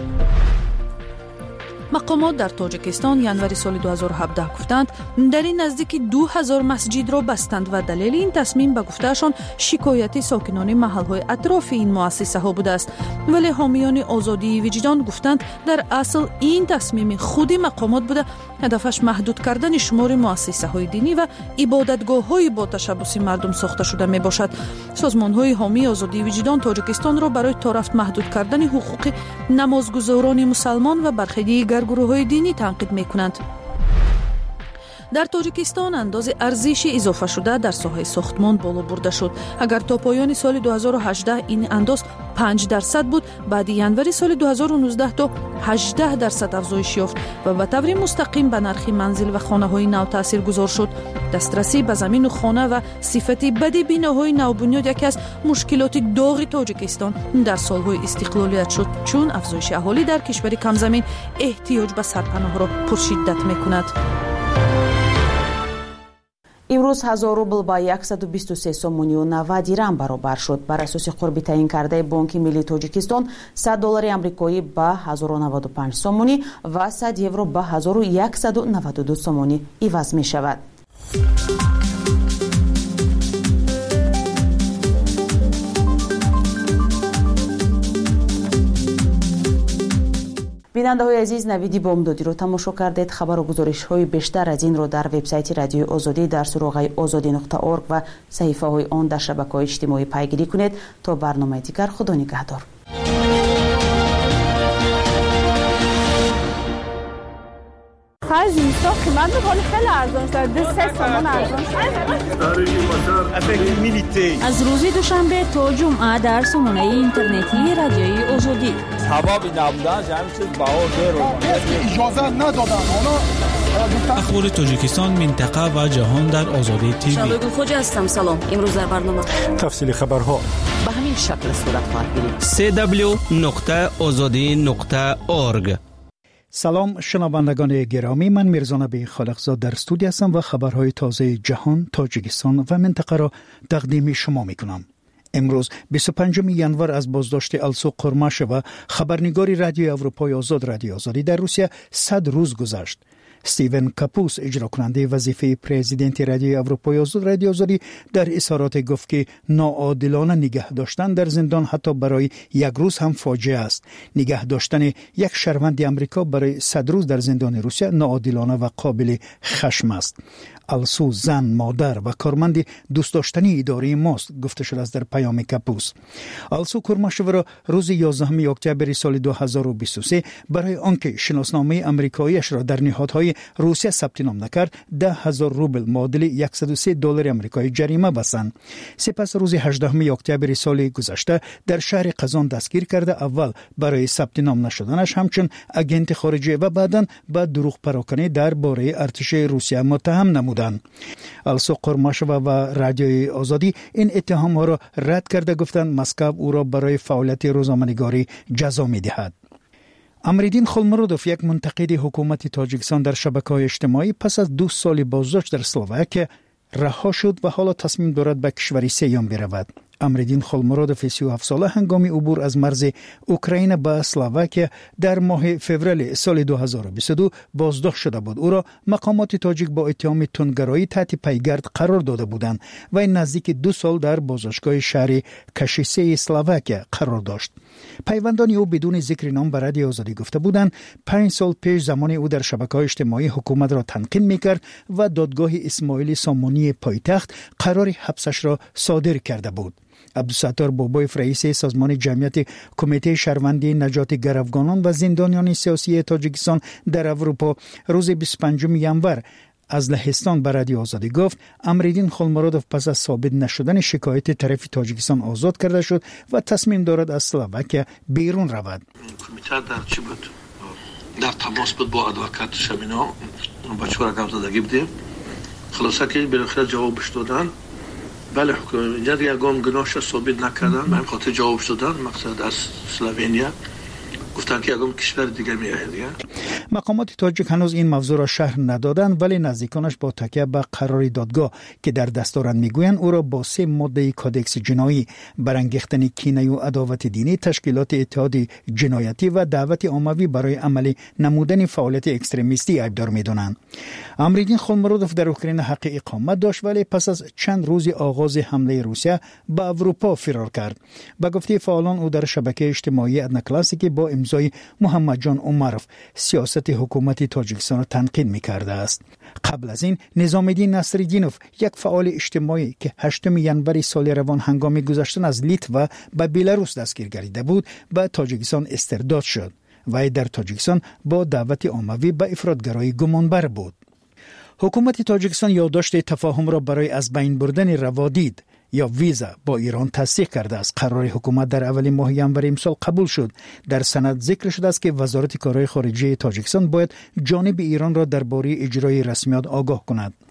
мақомот дар Тоҷикистон январи соли 2017 гуфтанд, дар ин наздики 2000 масҷидро бастанд ва далели ин тасмим ба гуфтаашон шикояти сокинони маҳалҳои атрофи ин муассисаҳо будааст. вале ҳомиёни озодии виҷдон гуфтанд, дар асл ин тасмими худи мақомот буда ҳадафаш маҳдуд кардани шумори муассисаҳои динӣ ва ибодатгоҳҳои бо ташаббуси мардум сохта шуда мебошад. созмонҳои ҳомии озодии виҷдон Тоҷикистонро барои торафт маҳдуд кардани ҳуқуқи намозгузорони мусалмон ва бархи дигар гурӯҳҳои динӣ танқид мекунанд. дар Тоҷикистон андози арзиши изофашуда дар соҳаи сохтмон боло бурда шуд. агар то поёни соли 2018 ин андоз 5% буд, баъди январи соли 2019 то 18% афзоиш ёфт ва ба таври мустақим ба нархи манзил ва хонаҳои нав таъсиргузор шуд. дастрасӣ ба замину хона ва сифати бади биноҳои навбунёд яке аз мушкилоти доғи Тоҷикистон дар солҳои истиқлолият шуд, чун афзоиши аҳолӣ дар кишвари камзамин эҳтиёҷ ба сарпаноҳро пуршиддат мекунад. امروز 1000 روبل با 123 سومونی و 90 درهم برابر شد. بر اساس قربی تعیین کرده بانک ملی تاجیکستان $100 آمریکایی با 1095 سومونی و 100 یورو با 1192 سومونی عوض می شود. بیننده‌های عزیز، نویدی بامدادی رو تماشا کردید. خبر و گزارش‌های بیشتر از این رو در وبسایت رادیوی آزادی در سراغ azadi.org و صحیفه‌های آن در شبکه‌های اجتماعی پیگیری کنید. تا برنامه دیگر، خدا نگهدار. خرج اینستا قیمت می‌کنه خیلی ارزان شده. 3 تومان ارزان شده. از روز دوشنبه تا جمعه در سامانه اینترنتی رادیوی آزادی. حبابی نبودن همین چیز باور رو اجازه ندادن. اخبار تاجیکستان، منطقه و جهان در آزادی تیوی. شبگیر خوج هستم. سلام. امروز در برنامه تفصیل خبرها به همین شکل صورت خواهد گرفت. www.azadi.org. سلام شنوندگان گرامی، من میرزا نبی خالقزاد در استودیو هستم و خبرهای تازه جهان، تاجیکستان و منطقه را تقدیم شما میکنم. امروز 25 ینور از بازداشت السو قرماشوا خبرنگار رادیوی اروپای آزاد رادیو آزادی در روسیه 100 روز گذشت. استیون کاپوس اجرا کننده وظیفه پرزیدنت رادیوی اروپای آزاد رادیو آزادی در اظهارات گفت که ناعادلانه نگه داشتن در زندان حتی برای یک روز هم فاجعه است. نگه داشتن یک شهروند آمریکا برای 100 روز در زندان روسیه ناعادلانه و قابل خشم است. السو زن، مادر و کارمند دوست داشتنی اداره ماست، گفته شده است در پیام کاپوس. السو قرماشوا را روز 11 اکتبر سال 2023 برای آنکه شناسنامه آمریکاییش را در نهادهای روسیه ثبت نام نکرد 10,000 روبل معادل $103 آمریکایی جریمه بستند. سپس روز 18 اکتبر سال گذشته در شهر قزان دستگیر کرده. اول برای ثبت نام نشدنش همچون اگنت خارجی و بعداً با دروغ پراکنی درباره ارتش روسیه متهم نمود. السو قرماشوا و رادیوی آزادی این اتهام ها را رد کرده، گفتند مسکو او را برای فعالیت روزنامه‌نگاری جزا می‌دهد. امریدین خولمرودوف، یک منتقد حکومت تاجیکستان در شبکه‌های اجتماعی، پس از 2 سال بازداشت در اسلواکیه رها شد و حالا تصمیم دارد به کشوری سیام برود. امریدین خولمرودوف 37 ساله هنگام عبور از مرز اوکراین به اسلواکیه در ماه فوریه سال 2022 بازداشت شده بود. او را مقامات تاجیک با اتهام تندگرایی تحت پیگرد قرار داده بودند و این نزدیک 2 سال در بازداشتگاه شهر کشیسه اسلواکیه قرار داشت. پیوندان او بدون ذکر نام به رادیو آزادی گفته بودند 5 سال پیش زمان او در شبکه‌های اجتماعی حکومت را تنقید می‌کرد و دادگاه اسماعیل سامانی پایتخت قرار حبسش را صادر کرده بود. عبدالستار بابایف، رئیس سازمان جمعیت کمیته شهروندی نجات گروگانان و زندانیان سیاسی تاجیکستان در اروپا روز 25 ینور از لهستان به رادیو آزادی گفت امریدین خولمرودوف پس از ثابت نشدن شکایت طرف تاجیکستان آزاد کرده شد و تصمیم دارد از اسلواکیه بیرون رود. کمیته در چی بود؟ در تماس بود با ادوکات شمینا، بچه‌ها را گام زدگی بودیم. خلاصه که بالاخره جوابش دادن. بله، حکومت یگان گناهش ثابت نکردن، به خاطر جواب دادن. مقصد از اسلوونیا گفتن که یگان کشور دیگه میاد دیگه. مقامات تاجیک هنوز این موضوع را شرح ندادند، ولی نزدیکانش با تکیه به قرار دادگاه که در دست دارند میگویند او را با 3 ماده کودکس جنایی برانگیختن کینه و عداوت دینی، تشکیلات اتحاد جنایتی و دعوت عمومی برای عمل نمودن فعالیت اکستریمیستی ایبدار میدانند. امریدین خولمرودوف در اوکراین حق اقامت داشت، ولی پس از چند روز آغاز حمله روسیه به اروپا فرار کرد. به گفته فعالان او در شبکه اجتماعی ادنا کلاسیکی با امضای محمد جان عمروف سیاست حکومت تاجیکستان را تنقید می‌کرده است. قبل از این نظام‌الدین نصرالدینوف، یک فعال اجتماعی که 8 ینور سال روان هنگام گذشتن از لیتوا به بلاروس دستگیر گردیده بود، به تاجیکستان استرداد شد و در تاجیکستان با دعوت عمومی به افراطگرایی گمانبر بود. حکومت تاجیکستان یادداشت تفاهم را برای از بین بردن روادید یا ویزا با ایران تصدیق کرده است. قرار حکومت در اول ماه ینور امسال قبول شد. در سند ذکر شده است که وزارت کارهای خارجه تاجیکستان باید جانب ایران را درباره اجرای رسمیات آگاه کند.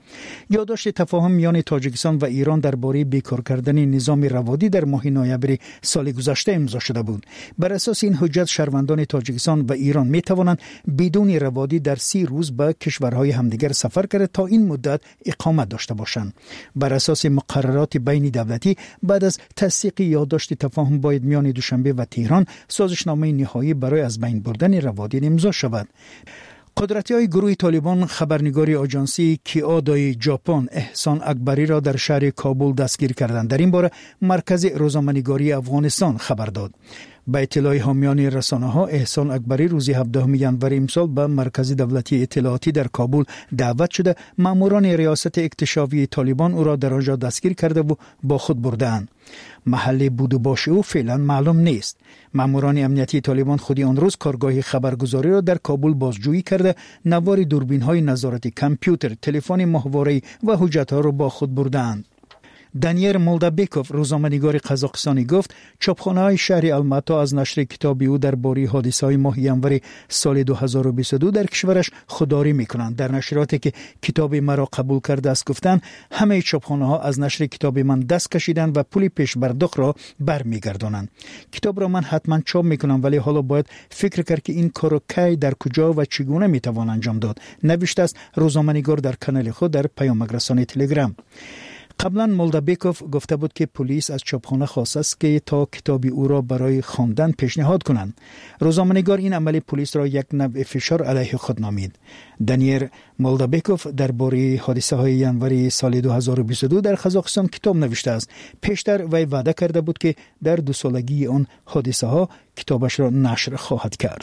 یادداشت تفاهم میان تاجیکستان و ایران درباره بیکار کردن نظام روادی در ماه نوامبر سال گذشته امضا شده بود. بر اساس این حجت شهروندان تاجیکستان و ایران می توانند بدون روادی در 30 روز به کشورهای همدیگر سفر کرده تا این مدت اقامت داشته باشند. بر اساس مقررات بین دولتی بعد از تصدیق یادداشت تفاهم باید میان دوشنبه و تهران سازشنامه نهایی برای از بین بردن روادی امضا شود. قدرتی‌های گروه طالبان خبرنگاری آژانسی کیادای ژاپن احسان اکبری را در شهر کابل دستگیر کردند. در این باره مرکز روزنامه‌نگاری افغانستان خبر داد. به اطلاع حامیان رسانه‌ها احسان اکبری روز 17 ژانویه امسال به مرکز دولتی اطلاعاتی در کابل دعوت شده. ماموران ریاست اکتشافی طالبان او را در آنجا دستگیر کرده و با خود بردند. محل بود و باش او فعلا معلوم نیست. ماموران امنیتی طالبان خودی آن روز کارگاه خبرگزاری را در کابل بازجویی کرده، نوار دوربین‌های نظارتی کامپیوتر، تلفن ماهواره‌ای و حجت‌ها را با خود بردند. دانیر مولدابیکوف روزنامه‌نگار قزاقستانی گفت چاپخانه‌های شهر الماتا از نشر کتابی او درباره حادثه‌های ماه ژانویه سال 2022 در کشورش خودداری می‌کنند. در نشریاتی که کتاب مرا قبول کرده است گفتند همه چاپخانه‌ها از نشر کتاب من دست کشیدند و پول پیش پرداخت را برمیگردانند. کتاب را من حتما چاپ می‌کنم ولی حالا باید فکر کرد که این کارو کی در کجا و چگونه می‌توان انجام داد، نوشته است روزنامه‌نگار در کانال خود در پیامک تلگرام. قبلا مولدابیکوف گفته بود که پلیس از چاپخانه خواسته است که تا کتابی او را برای خواندن پیشنهاد کنند. روزنامه‌نگار این عمل پلیس را یک نوع فشار علیه خود نامید. دانیر مولدابیکوف درباره حادثه‌های ژانویه سال 2022 در قزاقستان کتاب نوشته است. پیشتر وی وعده کرده بود که در 2 سالگی آن حادثه‌ها کتابش را نشر خواهد کرد.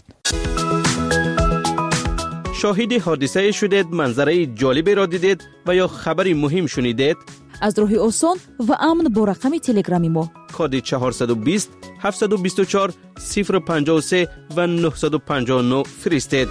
شاهد حادثه شدید، منظره جالبی را دیدید و یا خبری مهم شنیدید؟ از راه آسان و امن با رقم تلگرامی ما کد 420 724 053 و 959 فرستید.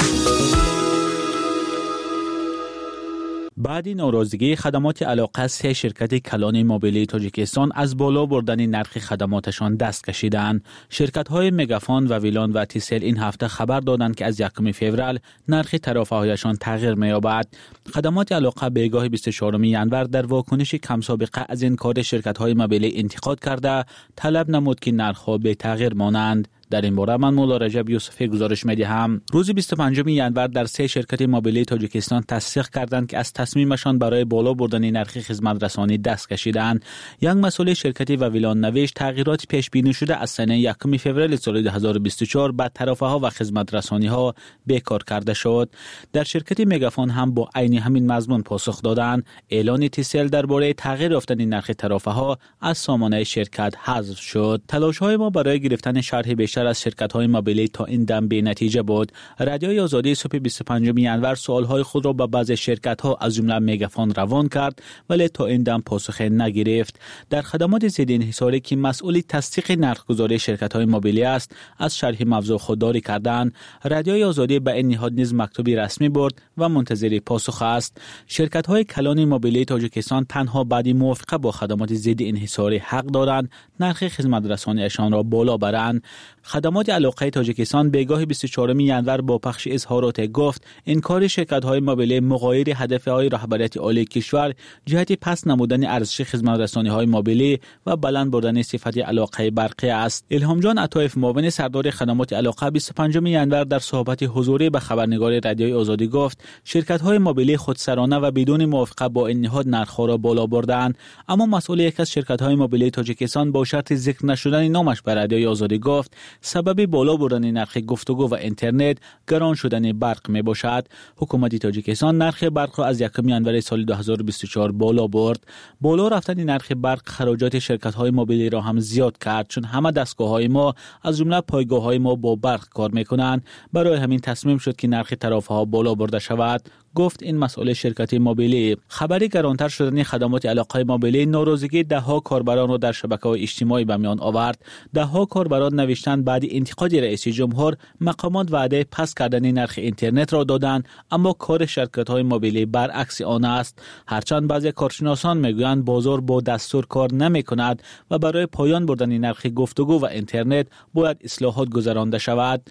بعد ناراضگی خدمات علاقه 3 شرکت کلان موبیلی تاجیکستان از بالا بردن نرخ خدماتشان دست کشیدند. شرکت‌های مگافون و ویلان و تیسل این هفته خبر دادند که از 1 فوریه نرخ ترافه‌هایشان تغییر می‌یابد. خدمات علاقه به گاه 24 ژانویه در واکنش کم سابقه از این کار شرکت‌های موبیلی انتقاد کرده طلب نمود که نرخ‌ها به تغییر مانند. در این باره من مولا رجب یوسفی گزارش می‌دهم. روز 25 ژانویه در 3 شرکت موبیلی تاجیکستان تصدیق کردند که از تصمیمشان برای بالا بردن نرخ خدمات رسانی دست کشیدند. یک مسئول شرکت ویلان نوشت تغییرات پیش بینی شده از سال 1 فوریه سال 2024 به ترافه‌ها و خدمات رسانی‌ها بیکار کرده شد. در شرکت مگافون هم با عین همین مضمون پاسخ دادند. اعلان تیسل درباره تغییر یافتن نرخ ترافه‌ها از سامانه شرکت حذف شد. تلاش‌های ما برای گرفتن شرح بیشتر از شرکت‌های موبیلی تا این دم به نتیجه بود. رادیوی آزادی صبح 25 ژانویه سوال‌های خود را به بعضی شرکت‌ها از جمله مگافون روان کرد ولی تا این دم پاسخ نگرفت. در خدمات ضد انحصاری که مسئول تصدیق نرخ‌گذاری شرکت‌های موبیلی است از شرح موضوع خودداری کردند. رادیوی آزادی به این نهاد نیز مکتوبی رسمی برد و منتظر پاسخ است. شرکت‌های کلان موبیلی تاجیکستان تنها بعد موافقت با خدمات ضد انحصاری حق دارند نرخ خدمات رسانی‌شان را بالا برند. خدمات علاقه تاجیکستان به گاه 24 ژانویه با پخش اظهارات گفت انکار شرکت‌های موبیلی مغایر هدف‌های رهبریت عالی کشور جهت پس نمودن ارزش خدمات رسانی‌های موبیلی و بلند بردن صفت علاقه برقی است. الهام جان عطایف معاون سردار خدمات علاقه 25 ژانویه در صحبت حضوری به خبرنگار رادیوی آزادی گفت شرکت‌های موبیلی خودسرانه و بدون موافقت با این نهاد نرخ‌ها را بالا بردند، اما مسئول یک از شرکت‌های موبیلی تاجیکستان با شرط ذکر نشدن نامش به رادیوی آزادی گفت سبب بالا بردن نرخ گفتگو و اینترنت گران شدن برق می باشد. حکومت تاجیکستان نرخ برق را از 1 ژانویه سال 2024 بالا برد. بالا رفتن نرخ برق خراجات شرکت‌های موبیلی را هم زیاد کرد چون همه دستگاه‌های ما از جمله پایگاه‌های ما با برق کار می‌کنند. برای همین تصمیم شد که نرخ ترافه‌ها بالا برده شود. گفت این مسئول شرکت موبیلی. خبری گرانتر شدن خدمات علاقه موبیلی ناراضگی ده‌ها کاربران را در شبکه‌های اجتماعی به میان آورد. ده‌ها کاربران نوشتند بعد انتقاد رئیس جمهور مقامات وعده پس کردن نرخ اینترنت را دادند، اما کار شرکت‌های موبیلی برعکس آن است. هرچند بعضی کارشناسان میگویند بازار با دستور کار نمی‌کند و برای پایان بردن نرخ گفتگو و اینترنت باید اصلاحات گذرانده شود.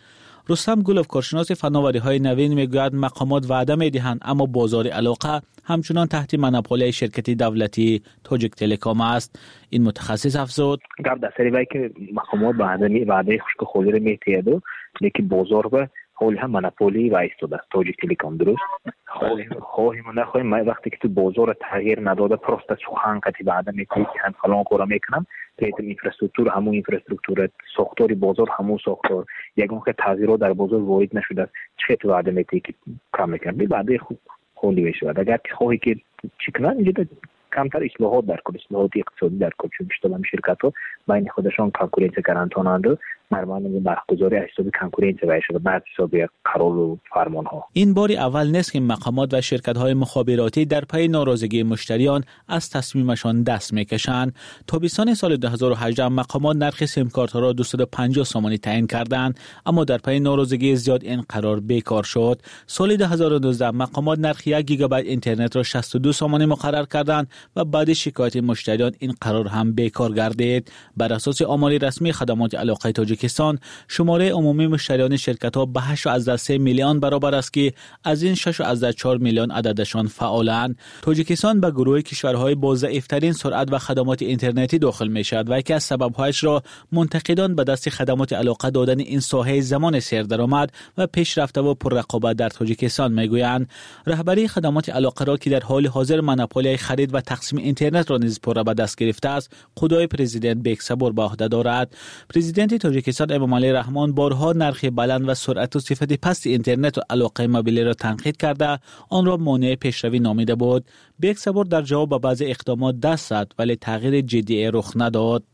رستم گلوف کارشناس فناوری‌های نوین میگوید مقامات وعده می‌دهند اما بازار علاقه همچنان تحت مونوپولی شرکت دولتی توجیک تلکام است. این متخصص افزود گپ در سری وای که مقامات وعده خشک خودی را می‌تیادو لیکن بازار به حال هم مونوپولی و ایستاده است توجیک تلکام. درست خواهیم و نخواهیم وقتی که تو بازار تغییر نداده پروست سخن قطعی وعده می‌کنید که هم فلان کارا میکنم پیت اینفراستراکچور همون اینفراستراکچور ساختار بازار همون ساختار یگان که تغییرات در بازار وارد نشده است چه تو وعده می‌کنید که کم می‌کنم بعد خالی بشه. اگر که خواهی که چیکنن اینجا کمتر اصلاحات در کل اصلاحات اقتصادی در کل چون بیشتر هم شرکت‌ها بین خودشان کنکورنس گارانتونند مرمان برگزاری حساب کنکورنس بشه بعد حساب قرار و فرمان ها. این باری اول نیست که مقامات و شرکت‌های مخابراتی در پی ناراضگی مشتریان از تصمیمشان دست می‌کشند. تابستان سال 2018 مقامات نرخ سیم کارت‌ها را 250 سومانی تعیین کردند اما در پی ناراضگی زیاد این قرار بیکار شد. سال 2012 مقامات نرخ 1 گیگابایت اینترنت را 62 سومانی مقرر کردند و بعد شکایت مشتریان این قرار هم بیکار گردید. بر اساس آمار رسمی خدمات علاقه تاجیکستان شماره عمومی مشتریان شرکت‌ها به 8.3 میلیون برابر است که از این 6.4 میلیون عددشان فعالند. تاجیکستان به گروه کشورهای با ضعیف‌ترین سرعت و خدمات اینترنتی داخل می‌شود و یکی از سبب‌هایش را منتقدان به دست خدمات علاقه دادن این ساحه زمان سیر درآمد و پیشرفته و پررقابت در تاجیکستان می‌گویند. رهبری خدمات علاقه را که در حال حاضر مونوپولی خرید و تقسیم اینترنت را نیز پر به دست گرفته است خدای پرزیدنت بیک صبور به عهده دارد. پرزیدنت تاجیکستان امامعلی رحمان بارها نرخ بلند و سرعت و صفت پست اینترنت و علاقه موبیلی را تنقید کرده آن را مانع پیشروی نامیده بود. بیک صبور در جواب به بعض اقدامات دست زد ولی تغییر جدی رخ نداد.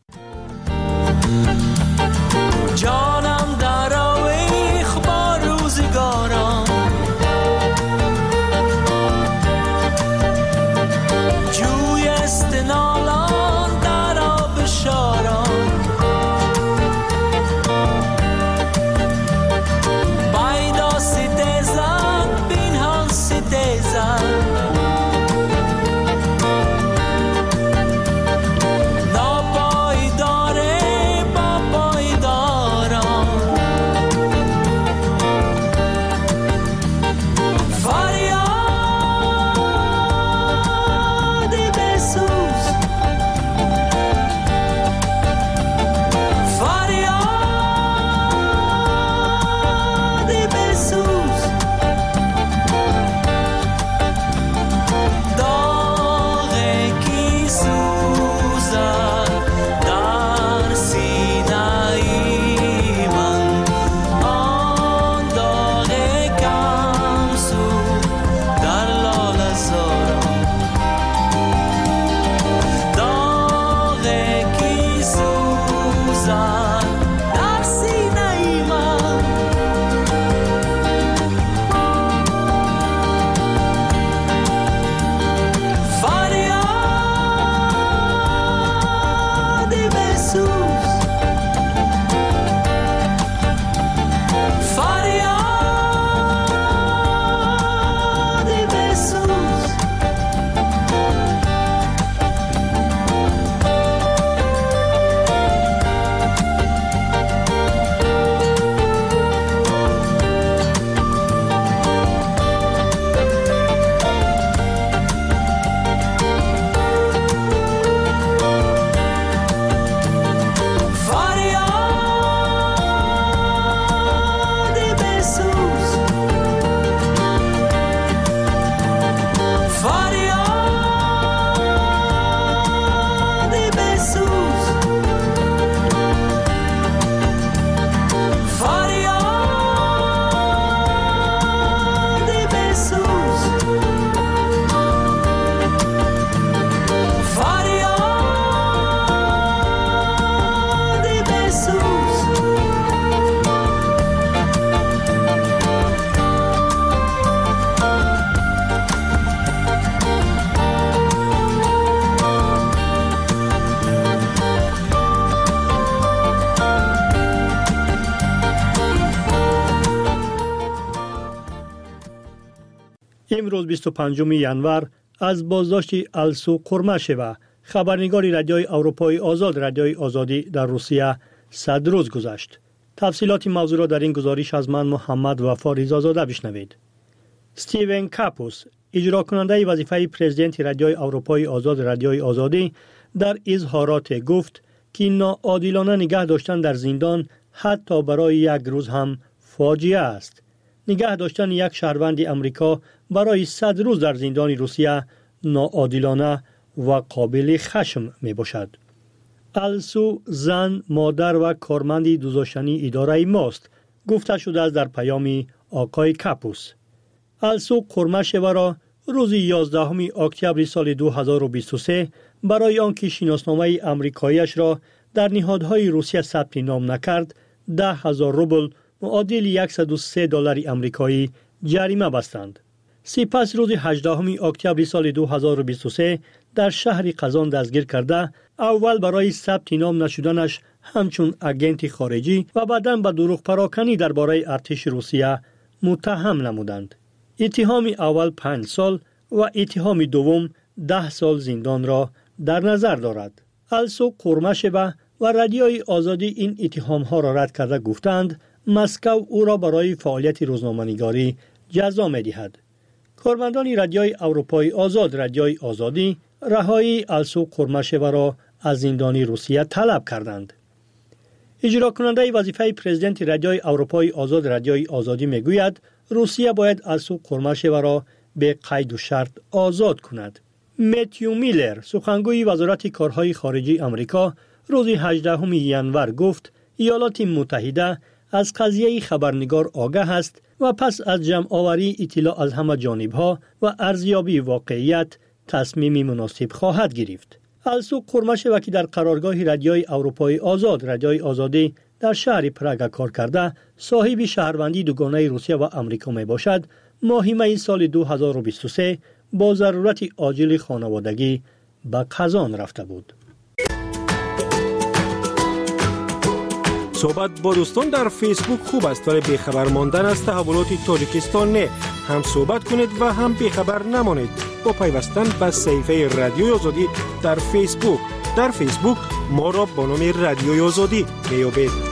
جانم در آویخ با روزگاران جوی استنالان در آب شاران بایدا سیده زن بین هم سیده زن ناپایداره با پایداران امروز 25 ینور از بازداشت السو قرمشوا خبرنگار رادیوی اروپای آزاد رادیوی آزادی در روسیه 100 روز گذشت. تفصیلات موضوع را در این گزارش از من محمد وفا رضازاده بشنوید. استیون کاپوس، اجرا کننده وظیفه پرزیدنت رادیوی اروپای آزاد رادیوی آزادی، در اظهارات گفت که ناعادلانه نگه داشتن در زندان حتی برای یک روز هم فاجعه است. نگه داشتن یک شهروند امریکا برای 100 روز در زندان روسیه ناعادلانه و قابل خشم می باشد. السو زن، مادر و کارمند دوزاشتنی اداره ماست، گفته شده است در پیام آقای کاپوس. السو قرمشوا را روز 11 اکتبر سال 2023 برای آنکه شناسنامه امریکاییش را در نهادهای روسیه ثبت نام نکرد 10,000 روبل معادل $103 امریکایی جریمه بستند. سپس روز 18 اکتبر سال 2023 در شهر قزان دستگیر کرده اول برای ثبت نام نشدنش همچون اگنت خارجی و بعداً به دروغ پراکنی درباره ارتش روسیه متهم نمودند. اتهام اول 5 سال و اتهام دوم 10 سال زندان را در نظر دارد. السو قرمشوا و رادیوی آزادی این اتهام ها را رد کرده گفتند مسکو او را برای فعالیت روزنامه‌نگاری جزا می‌دهد. کارمندان رادیوی اروپای آزاد رادیوی آزادی رهایی السو قرمشوا را از زندان روسیه طلب کردند. اجرا کننده وظیفه پرزیدنت رادیوی اروپای آزاد رادیوی آزادی میگوید روسیه باید السو قرمشوا را به قید و شرط آزاد کند. متیو میلر، سخنگوی وزارت کارهای خارجی آمریکا، روز 18 ژانویه گفت ایالات متحده از قضیه خبرنگار آگاه است و پس از جمع آوری اطلاع از همه جانبها و ارزیابی واقعیت تصمیم مناسب خواهد گرفت. السو قرمشوا که در قرارگاه رادیوی اروپای آزاد رادیوی آزادی در شهر پراگ کار کرده صاحب شهروندی دوگانه روسیه و آمریکا می باشد، ماه می سال 2023 با ضرورت عاجل خانوادگی به قزان رفته بود. صحبت با دوستان در فیسبوک خوب است ولی بیخبر ماندن از تحولات تاجیکستان نه. هم صحبت کنید و هم بیخبر نمانید با پیوستن به صفحه رادیوی آزادی در فیسبوک. در فیسبوک ما را با نام رادیوی آزادی میابید.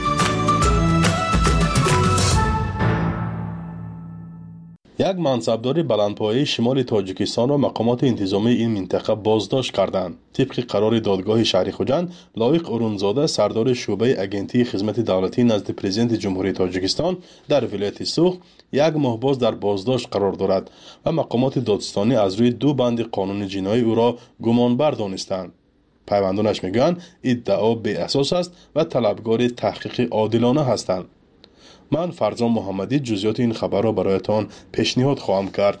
یک منصبدار بلندپایه شمال تاجیکستان را مقامات انتظامی این منطقه بازداشت کردند. طبق قرار دادگاه شهر خوجند، لایق اورونزاده سردار شعبه اگنتی خدمت دولتی نزد پرزیدنت جمهوری تاجیکستان در ولایت سوخت یک ماه باز در بازداشت قرار دارد و مقامات دادستانی از روی 2 بند قانون جنایی او را گمانبر دانستند. پیوندانش میگویند ادعا بی اساس است و طلبگار تحقیق عادلانه هستند. من فرزان محمدی جزئیات این خبر را برایتان پیشنهاد خواهم کرد.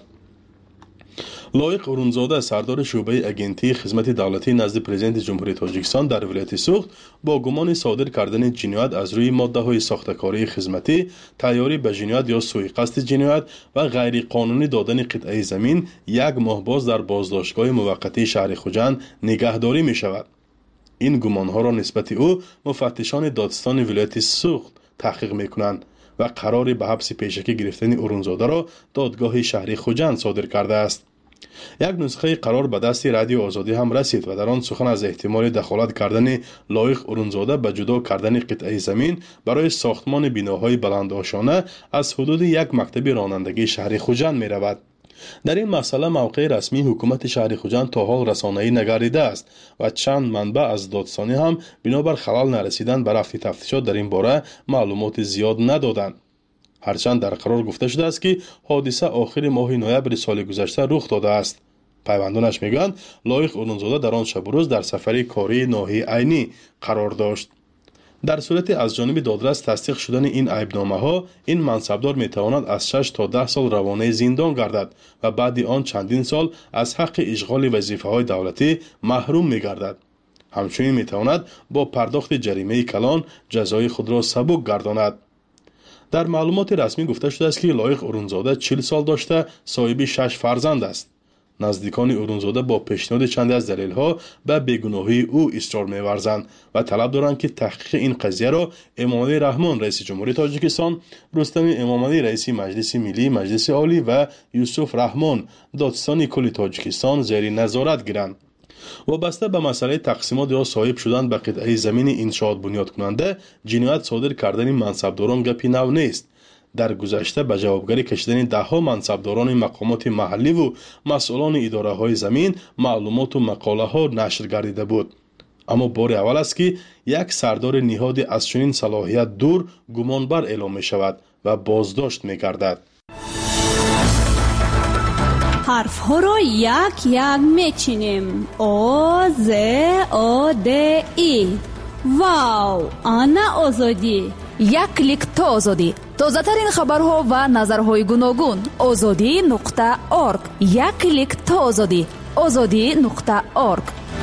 لایق اورونزاده سردار شعبه اگنتی خدمت دولتی نزد پرزیدنت جمهوری تاجیکستان در ولایت سوخت با گمان صادر کردن جنایت از روی ماده‌های ساخته‌کاری خدمتی، تیاری به جنایت یا سوء قصد جنایت و غیر قانونی دادن قطعه زمین یک ماه باز در بازداشتگاه موقتی شهر خوجند نگهداری می شود. این گمانها را نسبت او مفتشان دادستان ولایت سوخت تحقیق می کنند و قرار به حبس پیشکی گرفتن اورونزاده را دادگاه شهری خوجند صادر کرده است. یک نسخه قرار به دست رادیو آزادی هم رسید و در آن سخن از احتمال دخالت کردن لایق اورونزاده به جدا کردن قطعه زمین برای ساختمان بناهای بلندآشانه از حدود یک مکتب رانندگی شهر خوجند می رود. در این مسئله موقع رسمی حکومت شهر خوجند تا حال رسانه‌ای نگریده است و چند منبع از دادستانی هم بنابر خلل نرسیدن به رفت تفتیشات در این باره معلومات زیاد ندادند. هرچند در قرار گفته شده است که حادثه آخر ماه نوامبر سال گذشته رخ داده است. پیوندانش میگویند لایق اورونزاده در آن شب و روز در سفری کاری ناحیه عینی قرار داشت. در صورت از جانب دادرس تصدیق شدن این عیبنامه ها، این منصبدار می تواند از 6 تا 10 سال روانه زندان گردد و بعد آن چندین سال از حق اشغال وظیفه های دولتی محروم می گردد. همچنین می تواند با پرداخت جریمه کلان جزای خود را سبک گرداند. در معلومات رسمی گفته شده است که لایق اورونزاده 40 سال داشته صاحب 6 فرزند است. نزدیکان اورونزاده با پیشنهاد چند از دلایل‌ها به بیگناهی او اصرار می‌ورزند و طلب دارند که تحقیق این قضیه را امامعلی رحمان رئیس جمهوری تاجیکستان، رستم امامعلی رئیس مجلس ملی مجلس عالی و یوسف رحمان دادستان کل تاجیکستان زیر نظارت گیرند. وابسته به مسئله تقسیمات یا صاحب شدن به قطعه زمین انشاءات بنیاد کننده جنایت صادر کردن منصبداران گپی نو نیست. در گذشته به جوابگری کشیدن دهها منصبداران مقامات محلی و مسئولان اداره های زمین معلومات و مقاله ها نشر گردیده بود. اما بار اول است که یک سردار نهادی از چنین صلاحیت دور گمانبر اعلام می شود و بازداشت می گردد. حرف ها را یک یک می چینیم. او ز او د ای. واو، آنا آزادی. یک کلیک تا آزادی. تازه‌ترین خبرها و نظرهای گوناگون. azadi.org. یک کلیک تا آزادی. azadi.org.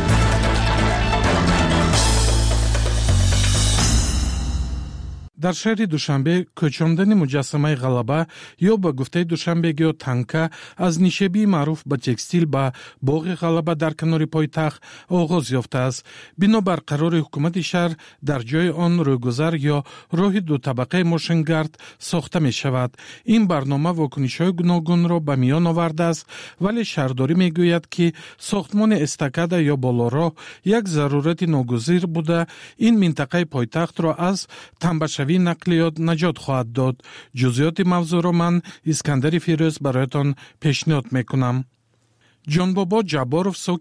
در شهر دوشنبه کوچاندن مجسمه غلبه یا به گفته دوشنبگی تانکا از نیشابی معروف به تکستیل به باغ غلبه در کنار پایتخت آغاز یافته است. بنابر قرار حکومت شهر در جای آن رویگذر یا راه دو طبقه ماشینگرد ساخته می شود. این برنامه واکنش‌های گوناگون را به میان آورده است، ولی شهرداری می گوید که ساختمان استکاده یا بالاراه یک ضرورت ناگزیر بوده این منطقه پایتخت را از تنبشوی نقلیات نجات خواهد داد. جزئیات موضوع را من اسکندر فیروز برایتان پیشنهاد میکنم. جانبابا جبارов